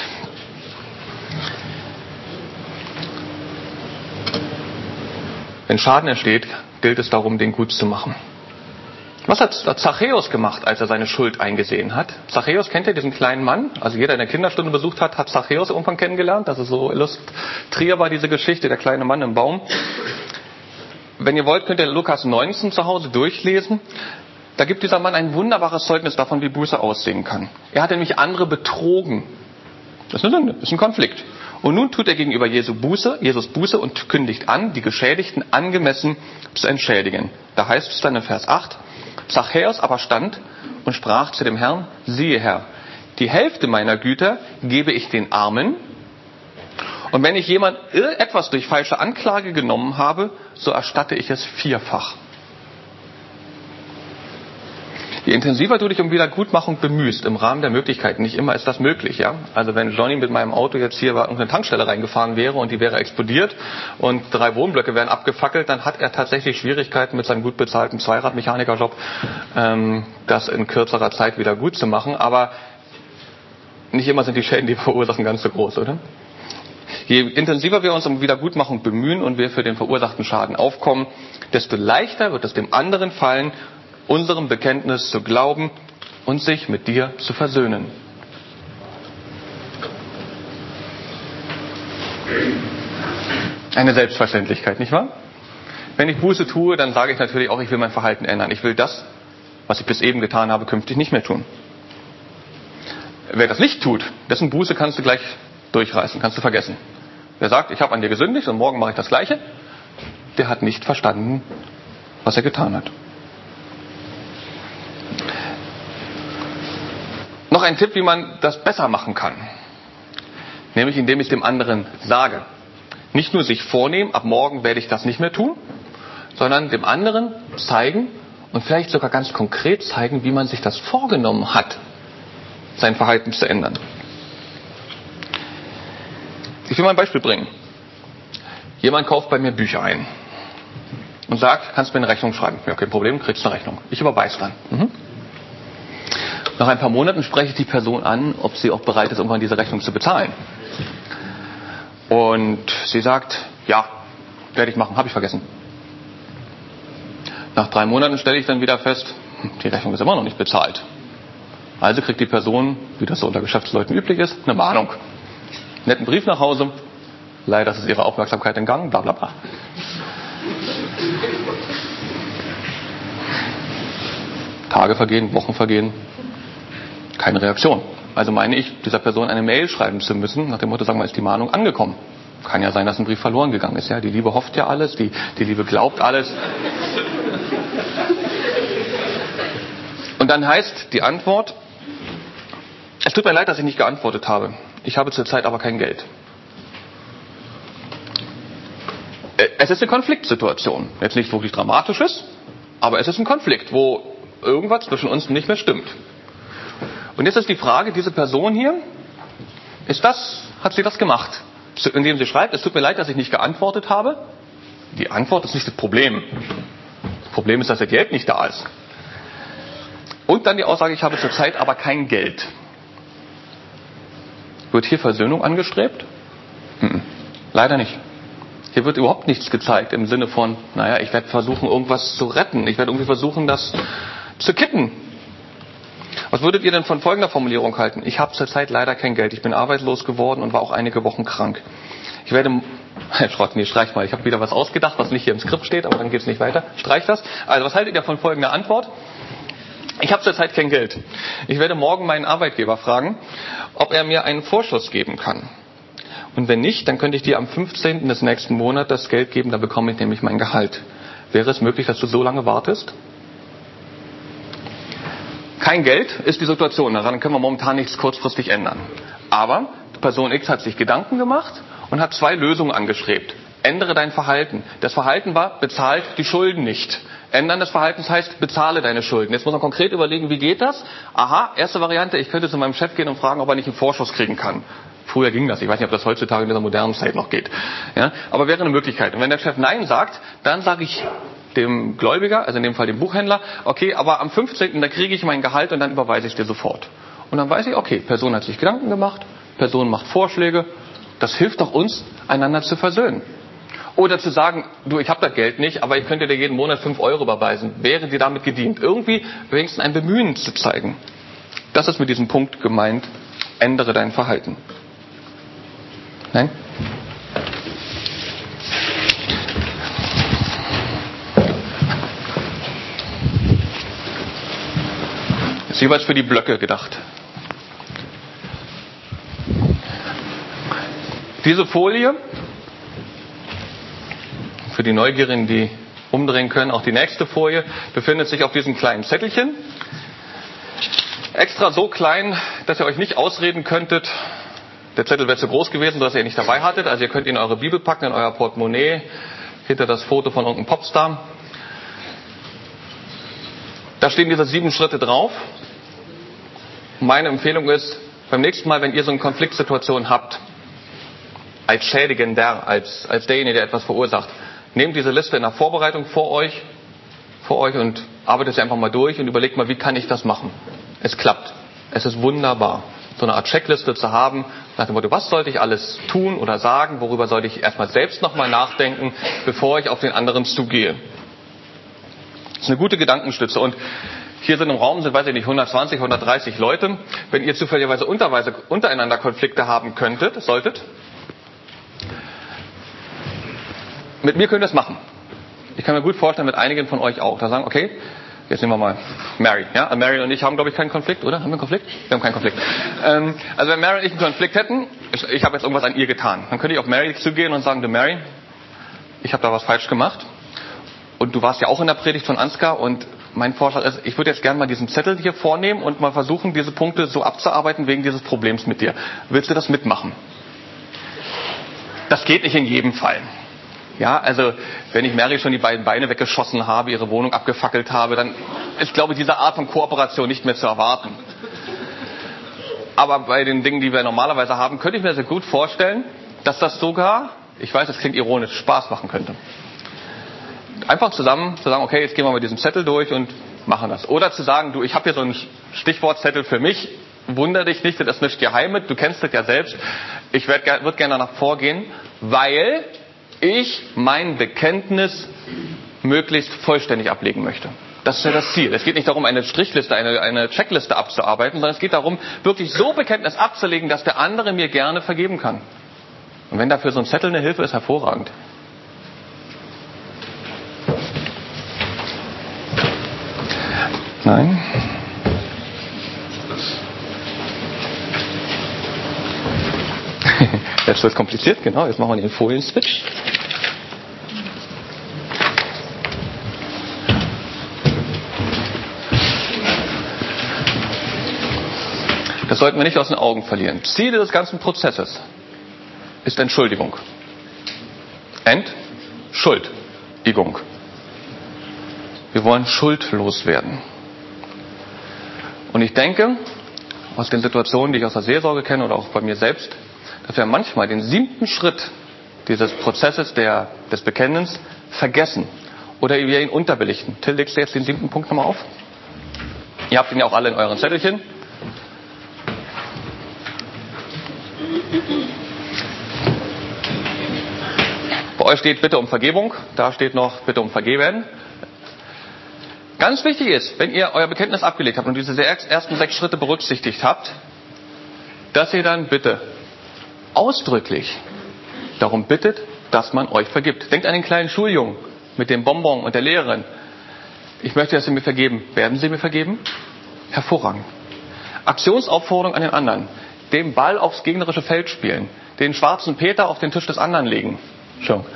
Wenn Schaden entsteht, gilt es darum, den gut zu machen. Was hat Zachäus gemacht, als er seine Schuld eingesehen hat? Zachäus, kennt ihr diesen kleinen Mann? Also jeder, der eine Kinderstunde besucht hat, hat Zachäus irgendwann kennengelernt. Das ist so illustrierbar, diese Geschichte, der kleine Mann im Baum. Wenn ihr wollt, könnt ihr Lukas 19 zu Hause durchlesen. Da gibt dieser Mann ein wunderbares Zeugnis davon, wie Buße aussehen kann. Er hat nämlich andere betrogen. Das ist eine Sünde, das ist ein Konflikt. Und nun tut er gegenüber Jesus Buße und kündigt an, die Geschädigten angemessen zu entschädigen. Da heißt es dann in Vers 8, Zachäus aber stand und sprach zu dem Herrn, siehe Herr, die Hälfte meiner Güter gebe ich den Armen. Und wenn ich jemand etwas durch falsche Anklage genommen habe, so erstatte ich es vierfach. Je intensiver du dich um Wiedergutmachung bemühst, im Rahmen der Möglichkeiten, nicht immer ist das möglich, ja. Also wenn Johnny mit meinem Auto jetzt hier bei irgendeine Tankstelle reingefahren wäre und die wäre explodiert und 3 Wohnblöcke wären abgefackelt, dann hat er tatsächlich Schwierigkeiten mit seinem gut bezahlten Zweiradmechanikerjob, das in kürzerer Zeit wieder gut zu machen. Aber nicht immer sind die Schäden, die wir verursachen, ganz so groß, oder? Je intensiver wir uns um Wiedergutmachung bemühen und wir für den verursachten Schaden aufkommen, desto leichter wird es dem anderen fallen, unserem Bekenntnis zu glauben und sich mit dir zu versöhnen. Eine Selbstverständlichkeit, nicht wahr? Wenn ich Buße tue, dann sage ich natürlich auch, ich will mein Verhalten ändern. Ich will das, was ich bis eben getan habe, künftig nicht mehr tun. Wer das nicht tut, dessen Buße kannst du gleich durchreißen, kannst du vergessen. Wer sagt, ich habe an dir gesündigt und morgen mache ich das Gleiche, der hat nicht verstanden, was er getan hat. Noch ein Tipp, wie man das besser machen kann. Nämlich indem ich dem anderen sage. Nicht nur sich vornehmen, ab morgen werde ich das nicht mehr tun, sondern dem anderen zeigen und vielleicht sogar ganz konkret zeigen, wie man sich das vorgenommen hat, sein Verhalten zu ändern. Ich will mal ein Beispiel bringen. Jemand kauft bei mir Bücher ein und sagt, kannst du mir eine Rechnung schreiben? Ja, kein Problem, kriegst eine Rechnung. Ich überweise dann. Nach ein paar Monaten spreche ich die Person an, ob sie auch bereit ist, irgendwann diese Rechnung zu bezahlen. Und sie sagt, ja, werde ich machen, habe ich vergessen. Nach 3 Monaten stelle ich dann wieder fest, die Rechnung ist immer noch nicht bezahlt. Also kriegt die Person, wie das so unter Geschäftsleuten üblich ist, eine Mahnung. Netten Brief nach Hause, leider ist ihre Aufmerksamkeit entgangen, bla bla bla. Tage vergehen, Wochen vergehen, keine Reaktion. Also meine ich, dieser Person eine Mail schreiben zu müssen, nach dem Motto, sagen wir, ist die Mahnung angekommen. Kann ja sein, dass ein Brief verloren gegangen ist. Ja? Die Liebe hofft ja alles, die Liebe glaubt alles. Und dann heißt die Antwort, es tut mir leid, dass ich nicht geantwortet habe. Ich habe zurzeit aber kein Geld. Es ist eine Konfliktsituation. Jetzt nicht wirklich Dramatisches, aber es ist ein Konflikt, wo irgendwas zwischen uns nicht mehr stimmt. Und jetzt ist die Frage, diese Person hier, hat sie das gemacht? Indem sie schreibt, es tut mir leid, dass ich nicht geantwortet habe. Die Antwort ist nicht das Problem. Das Problem ist, dass das Geld nicht da ist. Und dann die Aussage, ich habe zurzeit aber kein Geld. Wird hier Versöhnung angestrebt? Leider nicht. Hier wird überhaupt nichts gezeigt im Sinne von, naja, ich werde versuchen, irgendwas zu retten. Ich werde irgendwie versuchen, das zu kitten. Was würdet ihr denn von folgender Formulierung halten? Ich habe zurzeit leider kein Geld. Ich bin arbeitslos geworden und war auch einige Wochen krank. Ich werde... Streich mal. Ich habe wieder was ausgedacht, was nicht hier im Skript steht, aber dann geht es nicht weiter. Streich das. Also, was haltet ihr von folgender Antwort? Ich habe zurzeit kein Geld. Ich werde morgen meinen Arbeitgeber fragen, ob er mir einen Vorschuss geben kann. Und wenn nicht, dann könnte ich dir am 15. des nächsten Monats das Geld geben, dann bekomme ich nämlich mein Gehalt. Wäre es möglich, dass du so lange wartest? Kein Geld ist die Situation, daran können wir momentan nichts kurzfristig ändern. Aber Person X hat sich Gedanken gemacht und hat 2 Lösungen angestrebt. Ändere dein Verhalten. Das Verhalten war, bezahlt die Schulden nicht. Ändern des Verhaltens heißt, bezahle deine Schulden. Jetzt muss man konkret überlegen, wie geht das? Aha, erste Variante, ich könnte zu meinem Chef gehen und fragen, ob er nicht einen Vorschuss kriegen kann. Früher ging das. Ich weiß nicht, ob das heutzutage in dieser modernen Zeit noch geht. Ja? Aber wäre eine Möglichkeit. Und wenn der Chef Nein sagt, dann sage ich dem Gläubiger, also in dem Fall dem Buchhändler, okay, aber am 15. da kriege ich mein Gehalt und dann überweise ich dir sofort. Und dann weiß ich, okay, Person hat sich Gedanken gemacht, Person macht Vorschläge. Das hilft doch uns, einander zu versöhnen. Oder zu sagen, du, ich habe das Geld nicht, aber ich könnte dir jeden Monat 5 Euro überweisen. Wäre dir damit gedient? Irgendwie wenigstens ein Bemühen zu zeigen. Das ist mit diesem Punkt gemeint, ändere dein Verhalten. Nein? Ist jeweils für die Blöcke gedacht. Diese Folie, für die Neugierigen, die umdrehen können, auch die nächste Folie, befindet sich auf diesem kleinen Zettelchen. Extra so klein, dass ihr euch nicht ausreden könntet, der Zettel wäre zu groß gewesen, sodass ihr ihn nicht dabei hattet. Also ihr könnt ihn in eure Bibel packen, in euer Portemonnaie, hinter das Foto von irgendeinem Popstar. Da stehen diese 7 Schritte drauf. Meine Empfehlung ist, beim nächsten Mal, wenn ihr so eine Konfliktsituation habt, als Schädigender, als derjenige, der etwas verursacht, nehmt diese Liste in der Vorbereitung vor euch und arbeitet sie einfach mal durch und überlegt mal, wie kann ich das machen? Es klappt. Es ist wunderbar, so eine Art Checkliste zu haben, nach dem Motto, was sollte ich alles tun oder sagen, worüber sollte ich erstmal selbst nochmal nachdenken, bevor ich auf den anderen zugehe. Das ist eine gute Gedankenstütze. Und hier sind im Raum, weiß ich nicht, 120, 130 Leute. Wenn ihr zufälligerweise untereinander Konflikte haben solltet, mit mir könnt ihr das machen. Ich kann mir gut vorstellen, mit einigen von euch auch. Da sagen, okay, jetzt nehmen wir mal Mary. Ja? Mary und ich haben, glaube ich, keinen Konflikt, oder? Haben wir einen Konflikt? Wir haben keinen Konflikt. Also wenn Mary und ich einen Konflikt hätten, ich habe jetzt irgendwas an ihr getan, dann könnte ich auf Mary zugehen und sagen, du Mary, ich habe da was falsch gemacht. Und du warst ja auch in der Predigt von Ansgar und mein Vorschlag ist, ich würde jetzt gerne mal diesen Zettel hier vornehmen und mal versuchen, diese Punkte so abzuarbeiten wegen dieses Problems mit dir. Willst du das mitmachen? Das geht nicht in jedem Fall. Ja, also wenn ich Mary schon die beiden Beine weggeschossen habe, ihre Wohnung abgefackelt habe, dann ist, glaube ich, diese Art von Kooperation nicht mehr zu erwarten. Aber bei den Dingen, die wir normalerweise haben, könnte ich mir sehr gut vorstellen, dass das sogar, ich weiß, es klingt ironisch, Spaß machen könnte. Einfach zusammen zu sagen, okay, jetzt gehen wir mal diesen Zettel durch und machen das. Oder zu sagen, du, ich habe hier so einen Stichwortzettel für mich, wunder dich nicht, das ist nichts Geheimes, du kennst das ja selbst. Ich würde gerne danach vorgehen, weil ich mein Bekenntnis möglichst vollständig ablegen möchte. Das ist ja das Ziel. Es geht nicht darum, eine Strichliste, eine Checkliste abzuarbeiten, sondern es geht darum, wirklich so Bekenntnis abzulegen, dass der andere mir gerne vergeben kann. Und wenn dafür so ein Zettel eine Hilfe ist, hervorragend. Nein. wird kompliziert, genau. Jetzt machen wir den Folien-Switch. Das sollten wir nicht aus den Augen verlieren. Ziel des ganzen Prozesses ist Entschuldigung. Entschuldigung. Wir wollen schuldlos werden. Und ich denke, aus den Situationen, die ich aus der Seelsorge kenne oder auch bei mir selbst, dass wir manchmal den 7. Schritt dieses Prozesses des Bekennens vergessen oder wir ihn unterbelichten. Till, legst du jetzt den 7. Punkt nochmal auf? Ihr habt ihn ja auch alle in euren Zettelchen. Bei euch steht Bitte um Vergebung, da steht noch Bitte um Vergeben. Ganz wichtig ist, wenn ihr euer Bekenntnis abgelegt habt und diese ersten 6 Schritte berücksichtigt habt, dass ihr dann bitte ausdrücklich darum bittet, dass man euch vergibt. Denkt an den kleinen Schuljungen mit dem Bonbon und der Lehrerin. Ich möchte, dass Sie mir vergeben. Werden Sie mir vergeben? Hervorragend. Aktionsaufforderung an den anderen. Den Ball aufs gegnerische Feld spielen. Den schwarzen Peter auf den Tisch des anderen legen. Schon.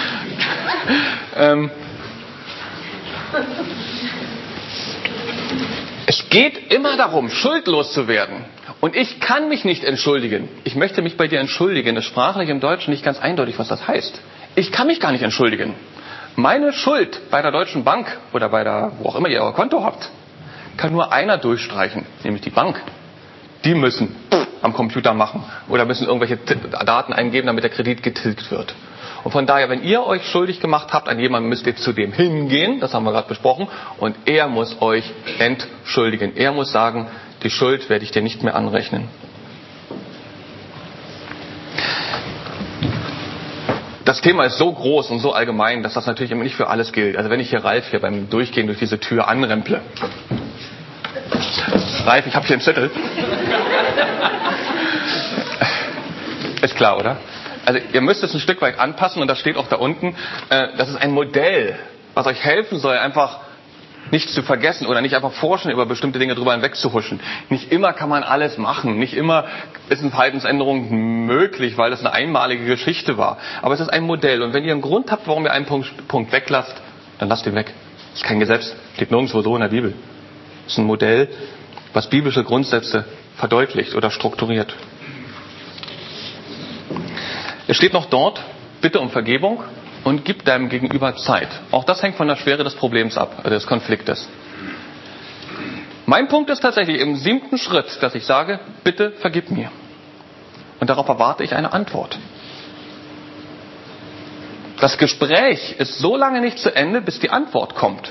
Es geht immer darum, schuldlos zu werden. Und ich kann mich nicht entschuldigen. Ich möchte mich bei dir entschuldigen. Das ist sprachlich im Deutschen nicht ganz eindeutig, was das heißt. Ich kann mich gar nicht entschuldigen. Meine Schuld bei der Deutschen Bank oder wo auch immer ihr euer Konto habt, kann nur einer durchstreichen, nämlich die Bank. Die müssen am Computer machen oder müssen irgendwelche Daten eingeben, damit der Kredit getilgt wird. Und von daher, wenn ihr euch schuldig gemacht habt an jemanden, müsst ihr zu dem hingehen, das haben wir gerade besprochen, und er muss euch entschuldigen. Er muss sagen, die Schuld werde ich dir nicht mehr anrechnen. Das Thema ist so groß und so allgemein, dass das natürlich immer nicht für alles gilt. Also wenn ich hier Ralf beim Durchgehen durch diese Tür anremple. Ralf, ich habe hier einen Zettel. Ist klar, oder? Also ihr müsst es ein Stück weit anpassen und das steht auch da unten. Das ist ein Modell, was euch helfen soll, einfach nichts zu vergessen oder nicht einfach forschen, über bestimmte Dinge drüber hinwegzuhuschen. Nicht immer kann man alles machen. Nicht immer ist eine Verhaltensänderung möglich, weil das eine einmalige Geschichte war. Aber es ist ein Modell. Und wenn ihr einen Grund habt, warum ihr einen Punkt weglasst, dann lasst ihn weg. Das ist kein Gesetz. Steht nirgendwo so in der Bibel. Es ist ein Modell, was biblische Grundsätze verdeutlicht oder strukturiert. Es steht noch dort, bitte um Vergebung und gib deinem Gegenüber Zeit. Auch das hängt von der Schwere des Problems ab, des Konfliktes. Mein Punkt ist tatsächlich im 7. Schritt, dass ich sage, bitte vergib mir. Und darauf erwarte ich eine Antwort. Das Gespräch ist so lange nicht zu Ende, bis die Antwort kommt.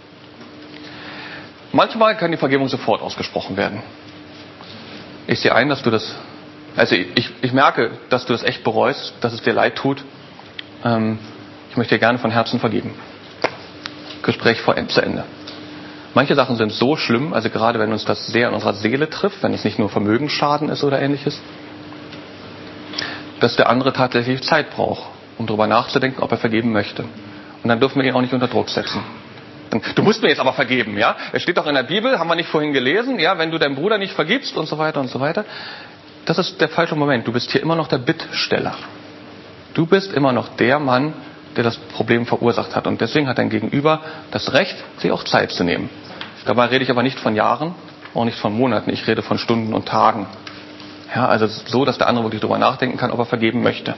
Manchmal kann die Vergebung sofort ausgesprochen werden. Ich sehe ein, dass du das... Also ich merke, dass du das echt bereust, dass es dir leid tut. Ich möchte dir gerne von Herzen vergeben. Gespräch zu Ende. Manche Sachen sind so schlimm, also gerade wenn uns das sehr in unserer Seele trifft, wenn es nicht nur Vermögensschaden ist oder ähnliches, dass der andere tatsächlich Zeit braucht, um darüber nachzudenken, ob er vergeben möchte. Und dann dürfen wir ihn auch nicht unter Druck setzen. Du musst mir jetzt aber vergeben, ja? Es steht doch in der Bibel, haben wir nicht vorhin gelesen, ja, wenn du deinem Bruder nicht vergibst und so weiter und so weiter. Das ist der falsche Moment. Du bist hier immer noch der Bittsteller. Du bist immer noch der Mann, der das Problem verursacht hat. Und deswegen hat dein Gegenüber das Recht, sich auch Zeit zu nehmen. Dabei rede ich aber nicht von Jahren, auch nicht von Monaten. Ich rede von Stunden und Tagen. Ja, also so, dass der andere wirklich darüber nachdenken kann, ob er vergeben möchte.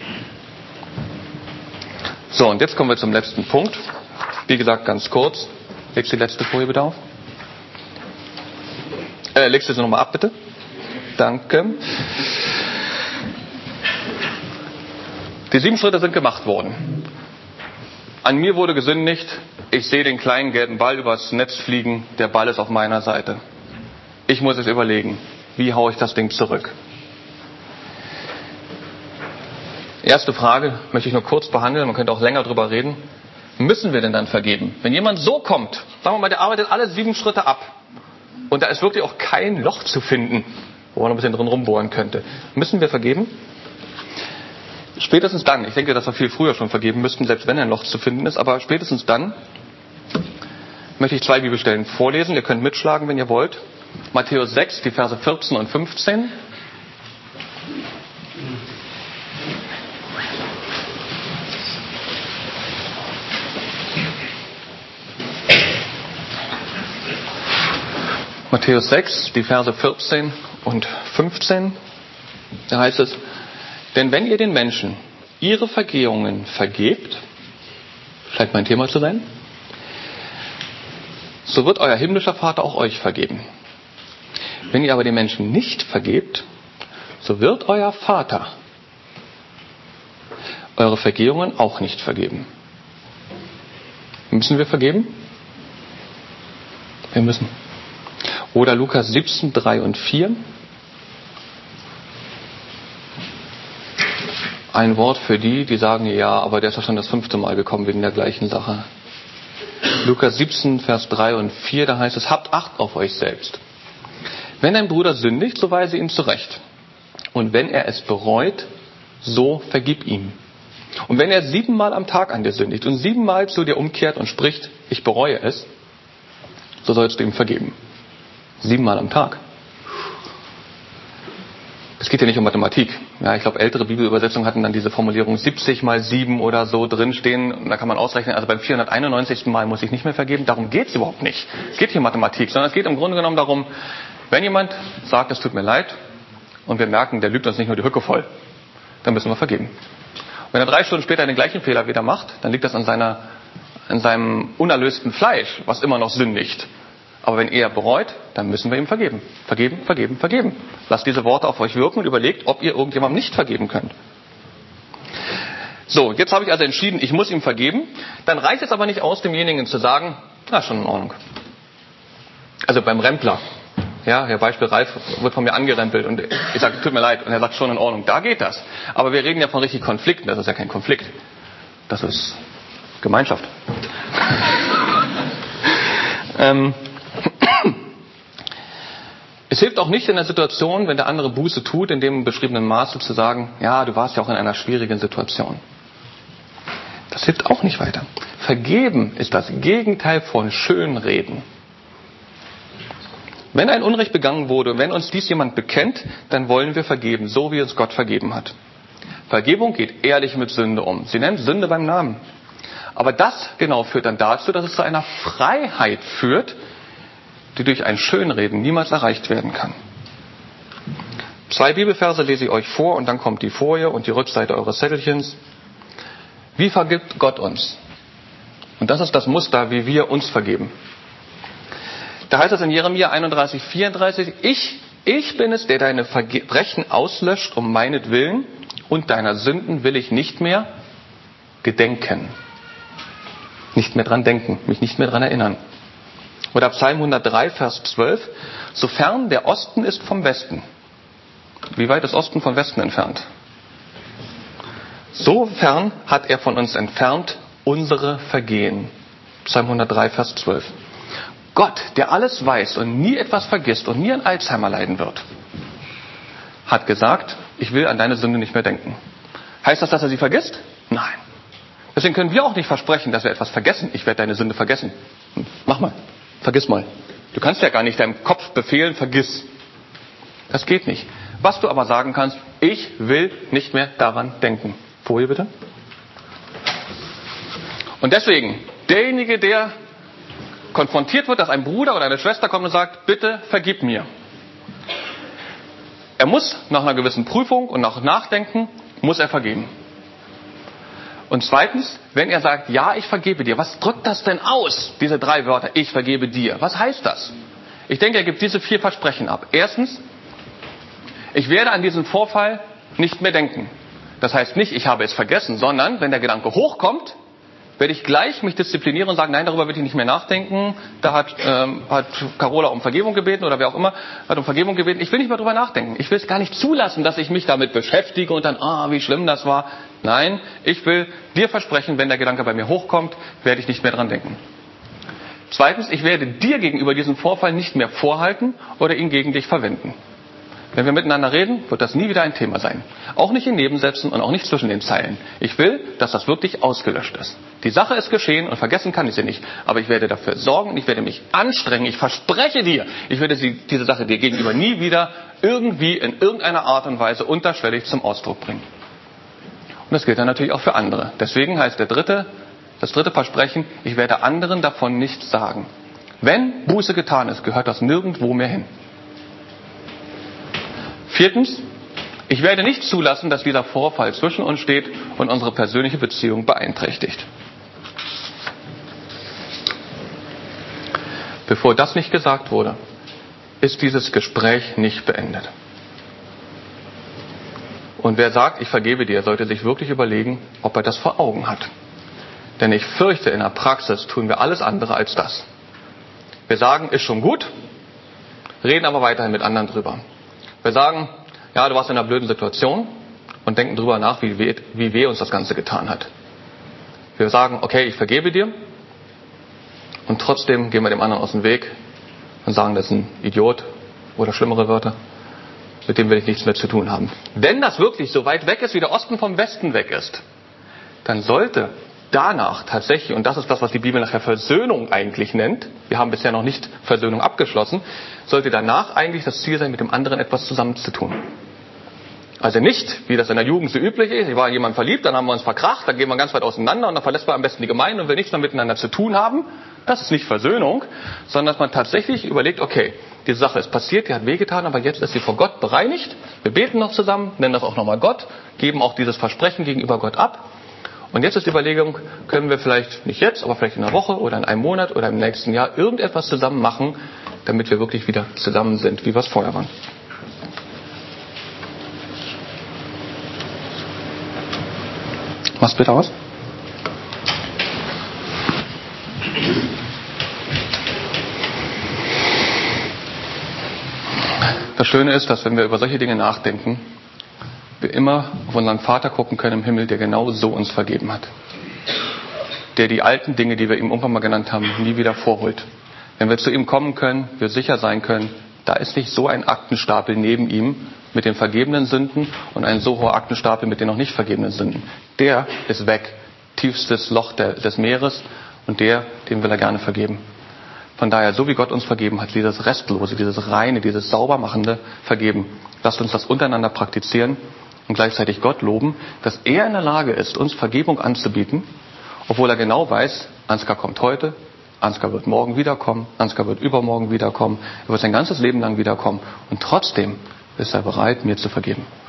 So, und jetzt kommen wir zum letzten Punkt. Wie gesagt, ganz kurz. Legst du die letzte Folie bitte auf? Legst du sie nochmal ab, bitte? Danke. Die 7 Schritte sind gemacht worden. An mir wurde gesündigt. Ich sehe den kleinen gelben Ball übers Netz fliegen. Der Ball ist auf meiner Seite. Ich muss es überlegen. Wie haue ich das Ding zurück? Erste Frage möchte ich nur kurz behandeln. Man könnte auch länger drüber reden. Müssen wir denn dann vergeben? Wenn jemand so kommt, sagen wir mal, der arbeitet alle 7 Schritte ab. Und da ist wirklich auch kein Loch zu finden, wo man ein bisschen drin rumbohren könnte. Müssen wir vergeben? Spätestens dann, ich denke, dass wir viel früher schon vergeben müssten, selbst wenn ein Loch zu finden ist, aber spätestens dann möchte ich 2 Bibelstellen vorlesen. Ihr könnt mitschlagen, wenn ihr wollt. Matthäus 6, die Verse 14 und 15. Matthäus 6, die Verse 14 und 15. Da heißt es, denn wenn ihr den Menschen ihre Vergehungen vergebt, scheint mein Thema zu sein, so wird euer himmlischer Vater auch euch vergeben. Wenn ihr aber den Menschen nicht vergebt, so wird euer Vater eure Vergehungen auch nicht vergeben. Müssen wir vergeben? Wir müssen. Oder Lukas 17, 3 und 4. Ein Wort für die sagen, ja, aber der ist ja schon das 5. Mal gekommen wegen der gleichen Sache. Lukas 17, Vers 3 und 4, da heißt es, habt Acht auf euch selbst. Wenn dein Bruder sündigt, so weise ihn zurecht. Und wenn er es bereut, so vergib ihm. Und wenn er 7 Mal am Tag an dir sündigt und 7 Mal zu dir umkehrt und spricht, ich bereue es, so sollst du ihm vergeben. 7 Mal am Tag. Es geht ja nicht um Mathematik. Ja, ich glaube, ältere Bibelübersetzungen hatten dann diese Formulierung 70 mal 7 oder so drinstehen. Und da kann man ausrechnen, also beim 491. Mal muss ich nicht mehr vergeben. Darum geht es überhaupt nicht. Es geht hier um Mathematik, sondern es geht im Grunde genommen darum, wenn jemand sagt, es tut mir leid, und wir merken, der lügt uns nicht nur die Hücke voll, dann müssen wir vergeben. Und wenn er 3 Stunden später den gleichen Fehler wieder macht, dann liegt das an seinem unerlösten Fleisch, was immer noch sündigt. Aber wenn er bereut, dann müssen wir ihm vergeben. Vergeben, vergeben, vergeben. Lasst diese Worte auf euch wirken und überlegt, ob ihr irgendjemandem nicht vergeben könnt. So, jetzt habe ich also entschieden, ich muss ihm vergeben. Dann reicht es aber nicht aus, demjenigen zu sagen, na, schon in Ordnung. Also beim Rempler. Ja, Herr Beispiel Ralf wird von mir angerempelt und ich sage, tut mir leid. Und er sagt, schon in Ordnung. Da geht das. Aber wir reden ja von richtig Konflikten. Das ist ja kein Konflikt. Das ist Gemeinschaft. Es hilft auch nicht in der Situation, wenn der andere Buße tut, in dem beschriebenen Maße zu sagen, ja, du warst ja auch in einer schwierigen Situation. Das hilft auch nicht weiter. Vergeben ist das Gegenteil von Schönreden. Wenn ein Unrecht begangen wurde, wenn uns dies jemand bekennt, dann wollen wir vergeben, so wie uns Gott vergeben hat. Vergebung geht ehrlich mit Sünde um. Sie nennt Sünde beim Namen. Aber das genau führt dann dazu, dass es zu einer Freiheit führt, die durch ein Schönreden niemals erreicht werden kann. 2 Bibelverse lese ich euch vor und dann kommt die Folie und die Rückseite eures Zettelchens. Wie vergibt Gott uns? Und das ist das Muster, wie wir uns vergeben. Da heißt es in Jeremia 31, 34, ich bin es, der deine Verbrechen auslöscht um meinetwillen und deiner Sünden will ich nicht mehr gedenken. Nicht mehr dran denken, mich nicht mehr dran erinnern. Oder Psalm 103, Vers 12, sofern der Osten ist vom Westen. Wie weit ist Osten vom Westen entfernt? So fern hat er von uns entfernt unsere Vergehen. Psalm 103, Vers 12. Gott, der alles weiß und nie etwas vergisst und nie an Alzheimer leiden wird, hat gesagt, ich will an deine Sünde nicht mehr denken. Heißt das, dass er sie vergisst? Nein. Deswegen können wir auch nicht versprechen, dass wir etwas vergessen. Ich werde deine Sünde vergessen. Mach mal. Vergiss mal. Du kannst ja gar nicht deinem Kopf befehlen, vergiss. Das geht nicht. Was du aber sagen kannst, ich will nicht mehr daran denken. Folie bitte. Und deswegen, derjenige, der konfrontiert wird, dass ein Bruder oder eine Schwester kommt und sagt, bitte vergib mir. Er muss nach einer gewissen Prüfung und nach Nachdenken, muss er vergeben. Und zweitens, wenn er sagt, ja, ich vergebe dir, was drückt das denn aus, diese 3 Wörter, ich vergebe dir? Was heißt das? Ich denke, er gibt diese 4 Versprechen ab. Erstens, ich werde an diesen Vorfall nicht mehr denken. Das heißt nicht, ich habe es vergessen, sondern, wenn der Gedanke hochkommt, werde ich gleich mich disziplinieren und sagen, nein, darüber will ich nicht mehr nachdenken. Da hat Carola um Vergebung gebeten oder wer auch immer hat um Vergebung gebeten. Ich will nicht mehr darüber nachdenken. Ich will es gar nicht zulassen, dass ich mich damit beschäftige und dann, wie schlimm das war. Nein, ich will dir versprechen, wenn der Gedanke bei mir hochkommt, werde ich nicht mehr dran denken. Zweitens, ich werde dir gegenüber diesen Vorfall nicht mehr vorhalten oder ihn gegen dich verwenden. Wenn wir miteinander reden, wird das nie wieder ein Thema sein. Auch nicht in Nebensätzen und auch nicht zwischen den Zeilen. Ich will, dass das wirklich ausgelöscht ist. Die Sache ist geschehen und vergessen kann ich sie nicht. Aber ich werde dafür sorgen, ich werde mich anstrengen, ich verspreche dir, ich werde diese Sache dir gegenüber nie wieder irgendwie in irgendeiner Art und Weise unterschwellig zum Ausdruck bringen. Und das gilt dann natürlich auch für andere. Deswegen heißt das dritte Versprechen, ich werde anderen davon nichts sagen. Wenn Buße getan ist, gehört das nirgendwo mehr hin. 4. Ich werde nicht zulassen, dass dieser Vorfall zwischen uns steht und unsere persönliche Beziehung beeinträchtigt. Bevor das nicht gesagt wurde, ist dieses Gespräch nicht beendet. Und wer sagt, ich vergebe dir, sollte sich wirklich überlegen, ob er das vor Augen hat. Denn ich fürchte, in der Praxis tun wir alles andere als das. Wir sagen, ist schon gut, reden aber weiterhin mit anderen drüber. Wir sagen, ja, du warst in einer blöden Situation und denken drüber nach, wie weh uns das Ganze getan hat. Wir sagen, okay, ich vergebe dir und trotzdem gehen wir dem anderen aus dem Weg und sagen, das ist ein Idiot oder schlimmere Wörter, mit dem will ich nichts mehr zu tun haben. Wenn das wirklich so weit weg ist, wie der Osten vom Westen weg ist, dann sollte danach tatsächlich, und das ist das, was die Bibel nachher Versöhnung eigentlich nennt, wir haben bisher noch nicht Versöhnung abgeschlossen, sollte danach eigentlich das Ziel sein, mit dem anderen etwas zusammenzutun. Also nicht, wie das in der Jugend so üblich ist, ich war in jemanden verliebt, dann haben wir uns verkracht, dann gehen wir ganz weit auseinander und dann verlässt man am besten die Gemeinde und will nichts mehr miteinander zu tun haben. Das ist nicht Versöhnung, sondern dass man tatsächlich überlegt, okay, die Sache ist passiert, die hat wehgetan, aber jetzt ist sie vor Gott bereinigt. Wir beten noch zusammen, nennen das auch nochmal Gott, geben auch dieses Versprechen gegenüber Gott ab. Und jetzt ist die Überlegung, können wir vielleicht, nicht jetzt, aber vielleicht in einer Woche oder in einem Monat oder im nächsten Jahr irgendetwas zusammen machen, damit wir wirklich wieder zusammen sind, wie wir es vorher waren. Mach's bitte aus. Das Schöne ist, dass wenn wir über solche Dinge nachdenken, wir immer auf unseren Vater gucken können im Himmel, der genau so uns vergeben hat. Der die alten Dinge, die wir ihm irgendwann mal genannt haben, nie wieder vorholt. Wenn wir zu ihm kommen können, wir sicher sein können, da ist nicht so ein Aktenstapel neben ihm mit den vergebenen Sünden und ein so hoher Aktenstapel mit den noch nicht vergebenen Sünden. Der ist weg. Tiefstes Loch des Meeres und dem will er gerne vergeben. Von daher, so wie Gott uns vergeben hat, dieses Restlose, dieses Reine, dieses Saubermachende vergeben. Lasst uns das untereinander praktizieren und gleichzeitig Gott loben, dass er in der Lage ist, uns Vergebung anzubieten, obwohl er genau weiß, Ansgar kommt heute, Ansgar wird morgen wiederkommen, Ansgar wird übermorgen wiederkommen, er wird sein ganzes Leben lang wiederkommen und trotzdem ist er bereit, mir zu vergeben.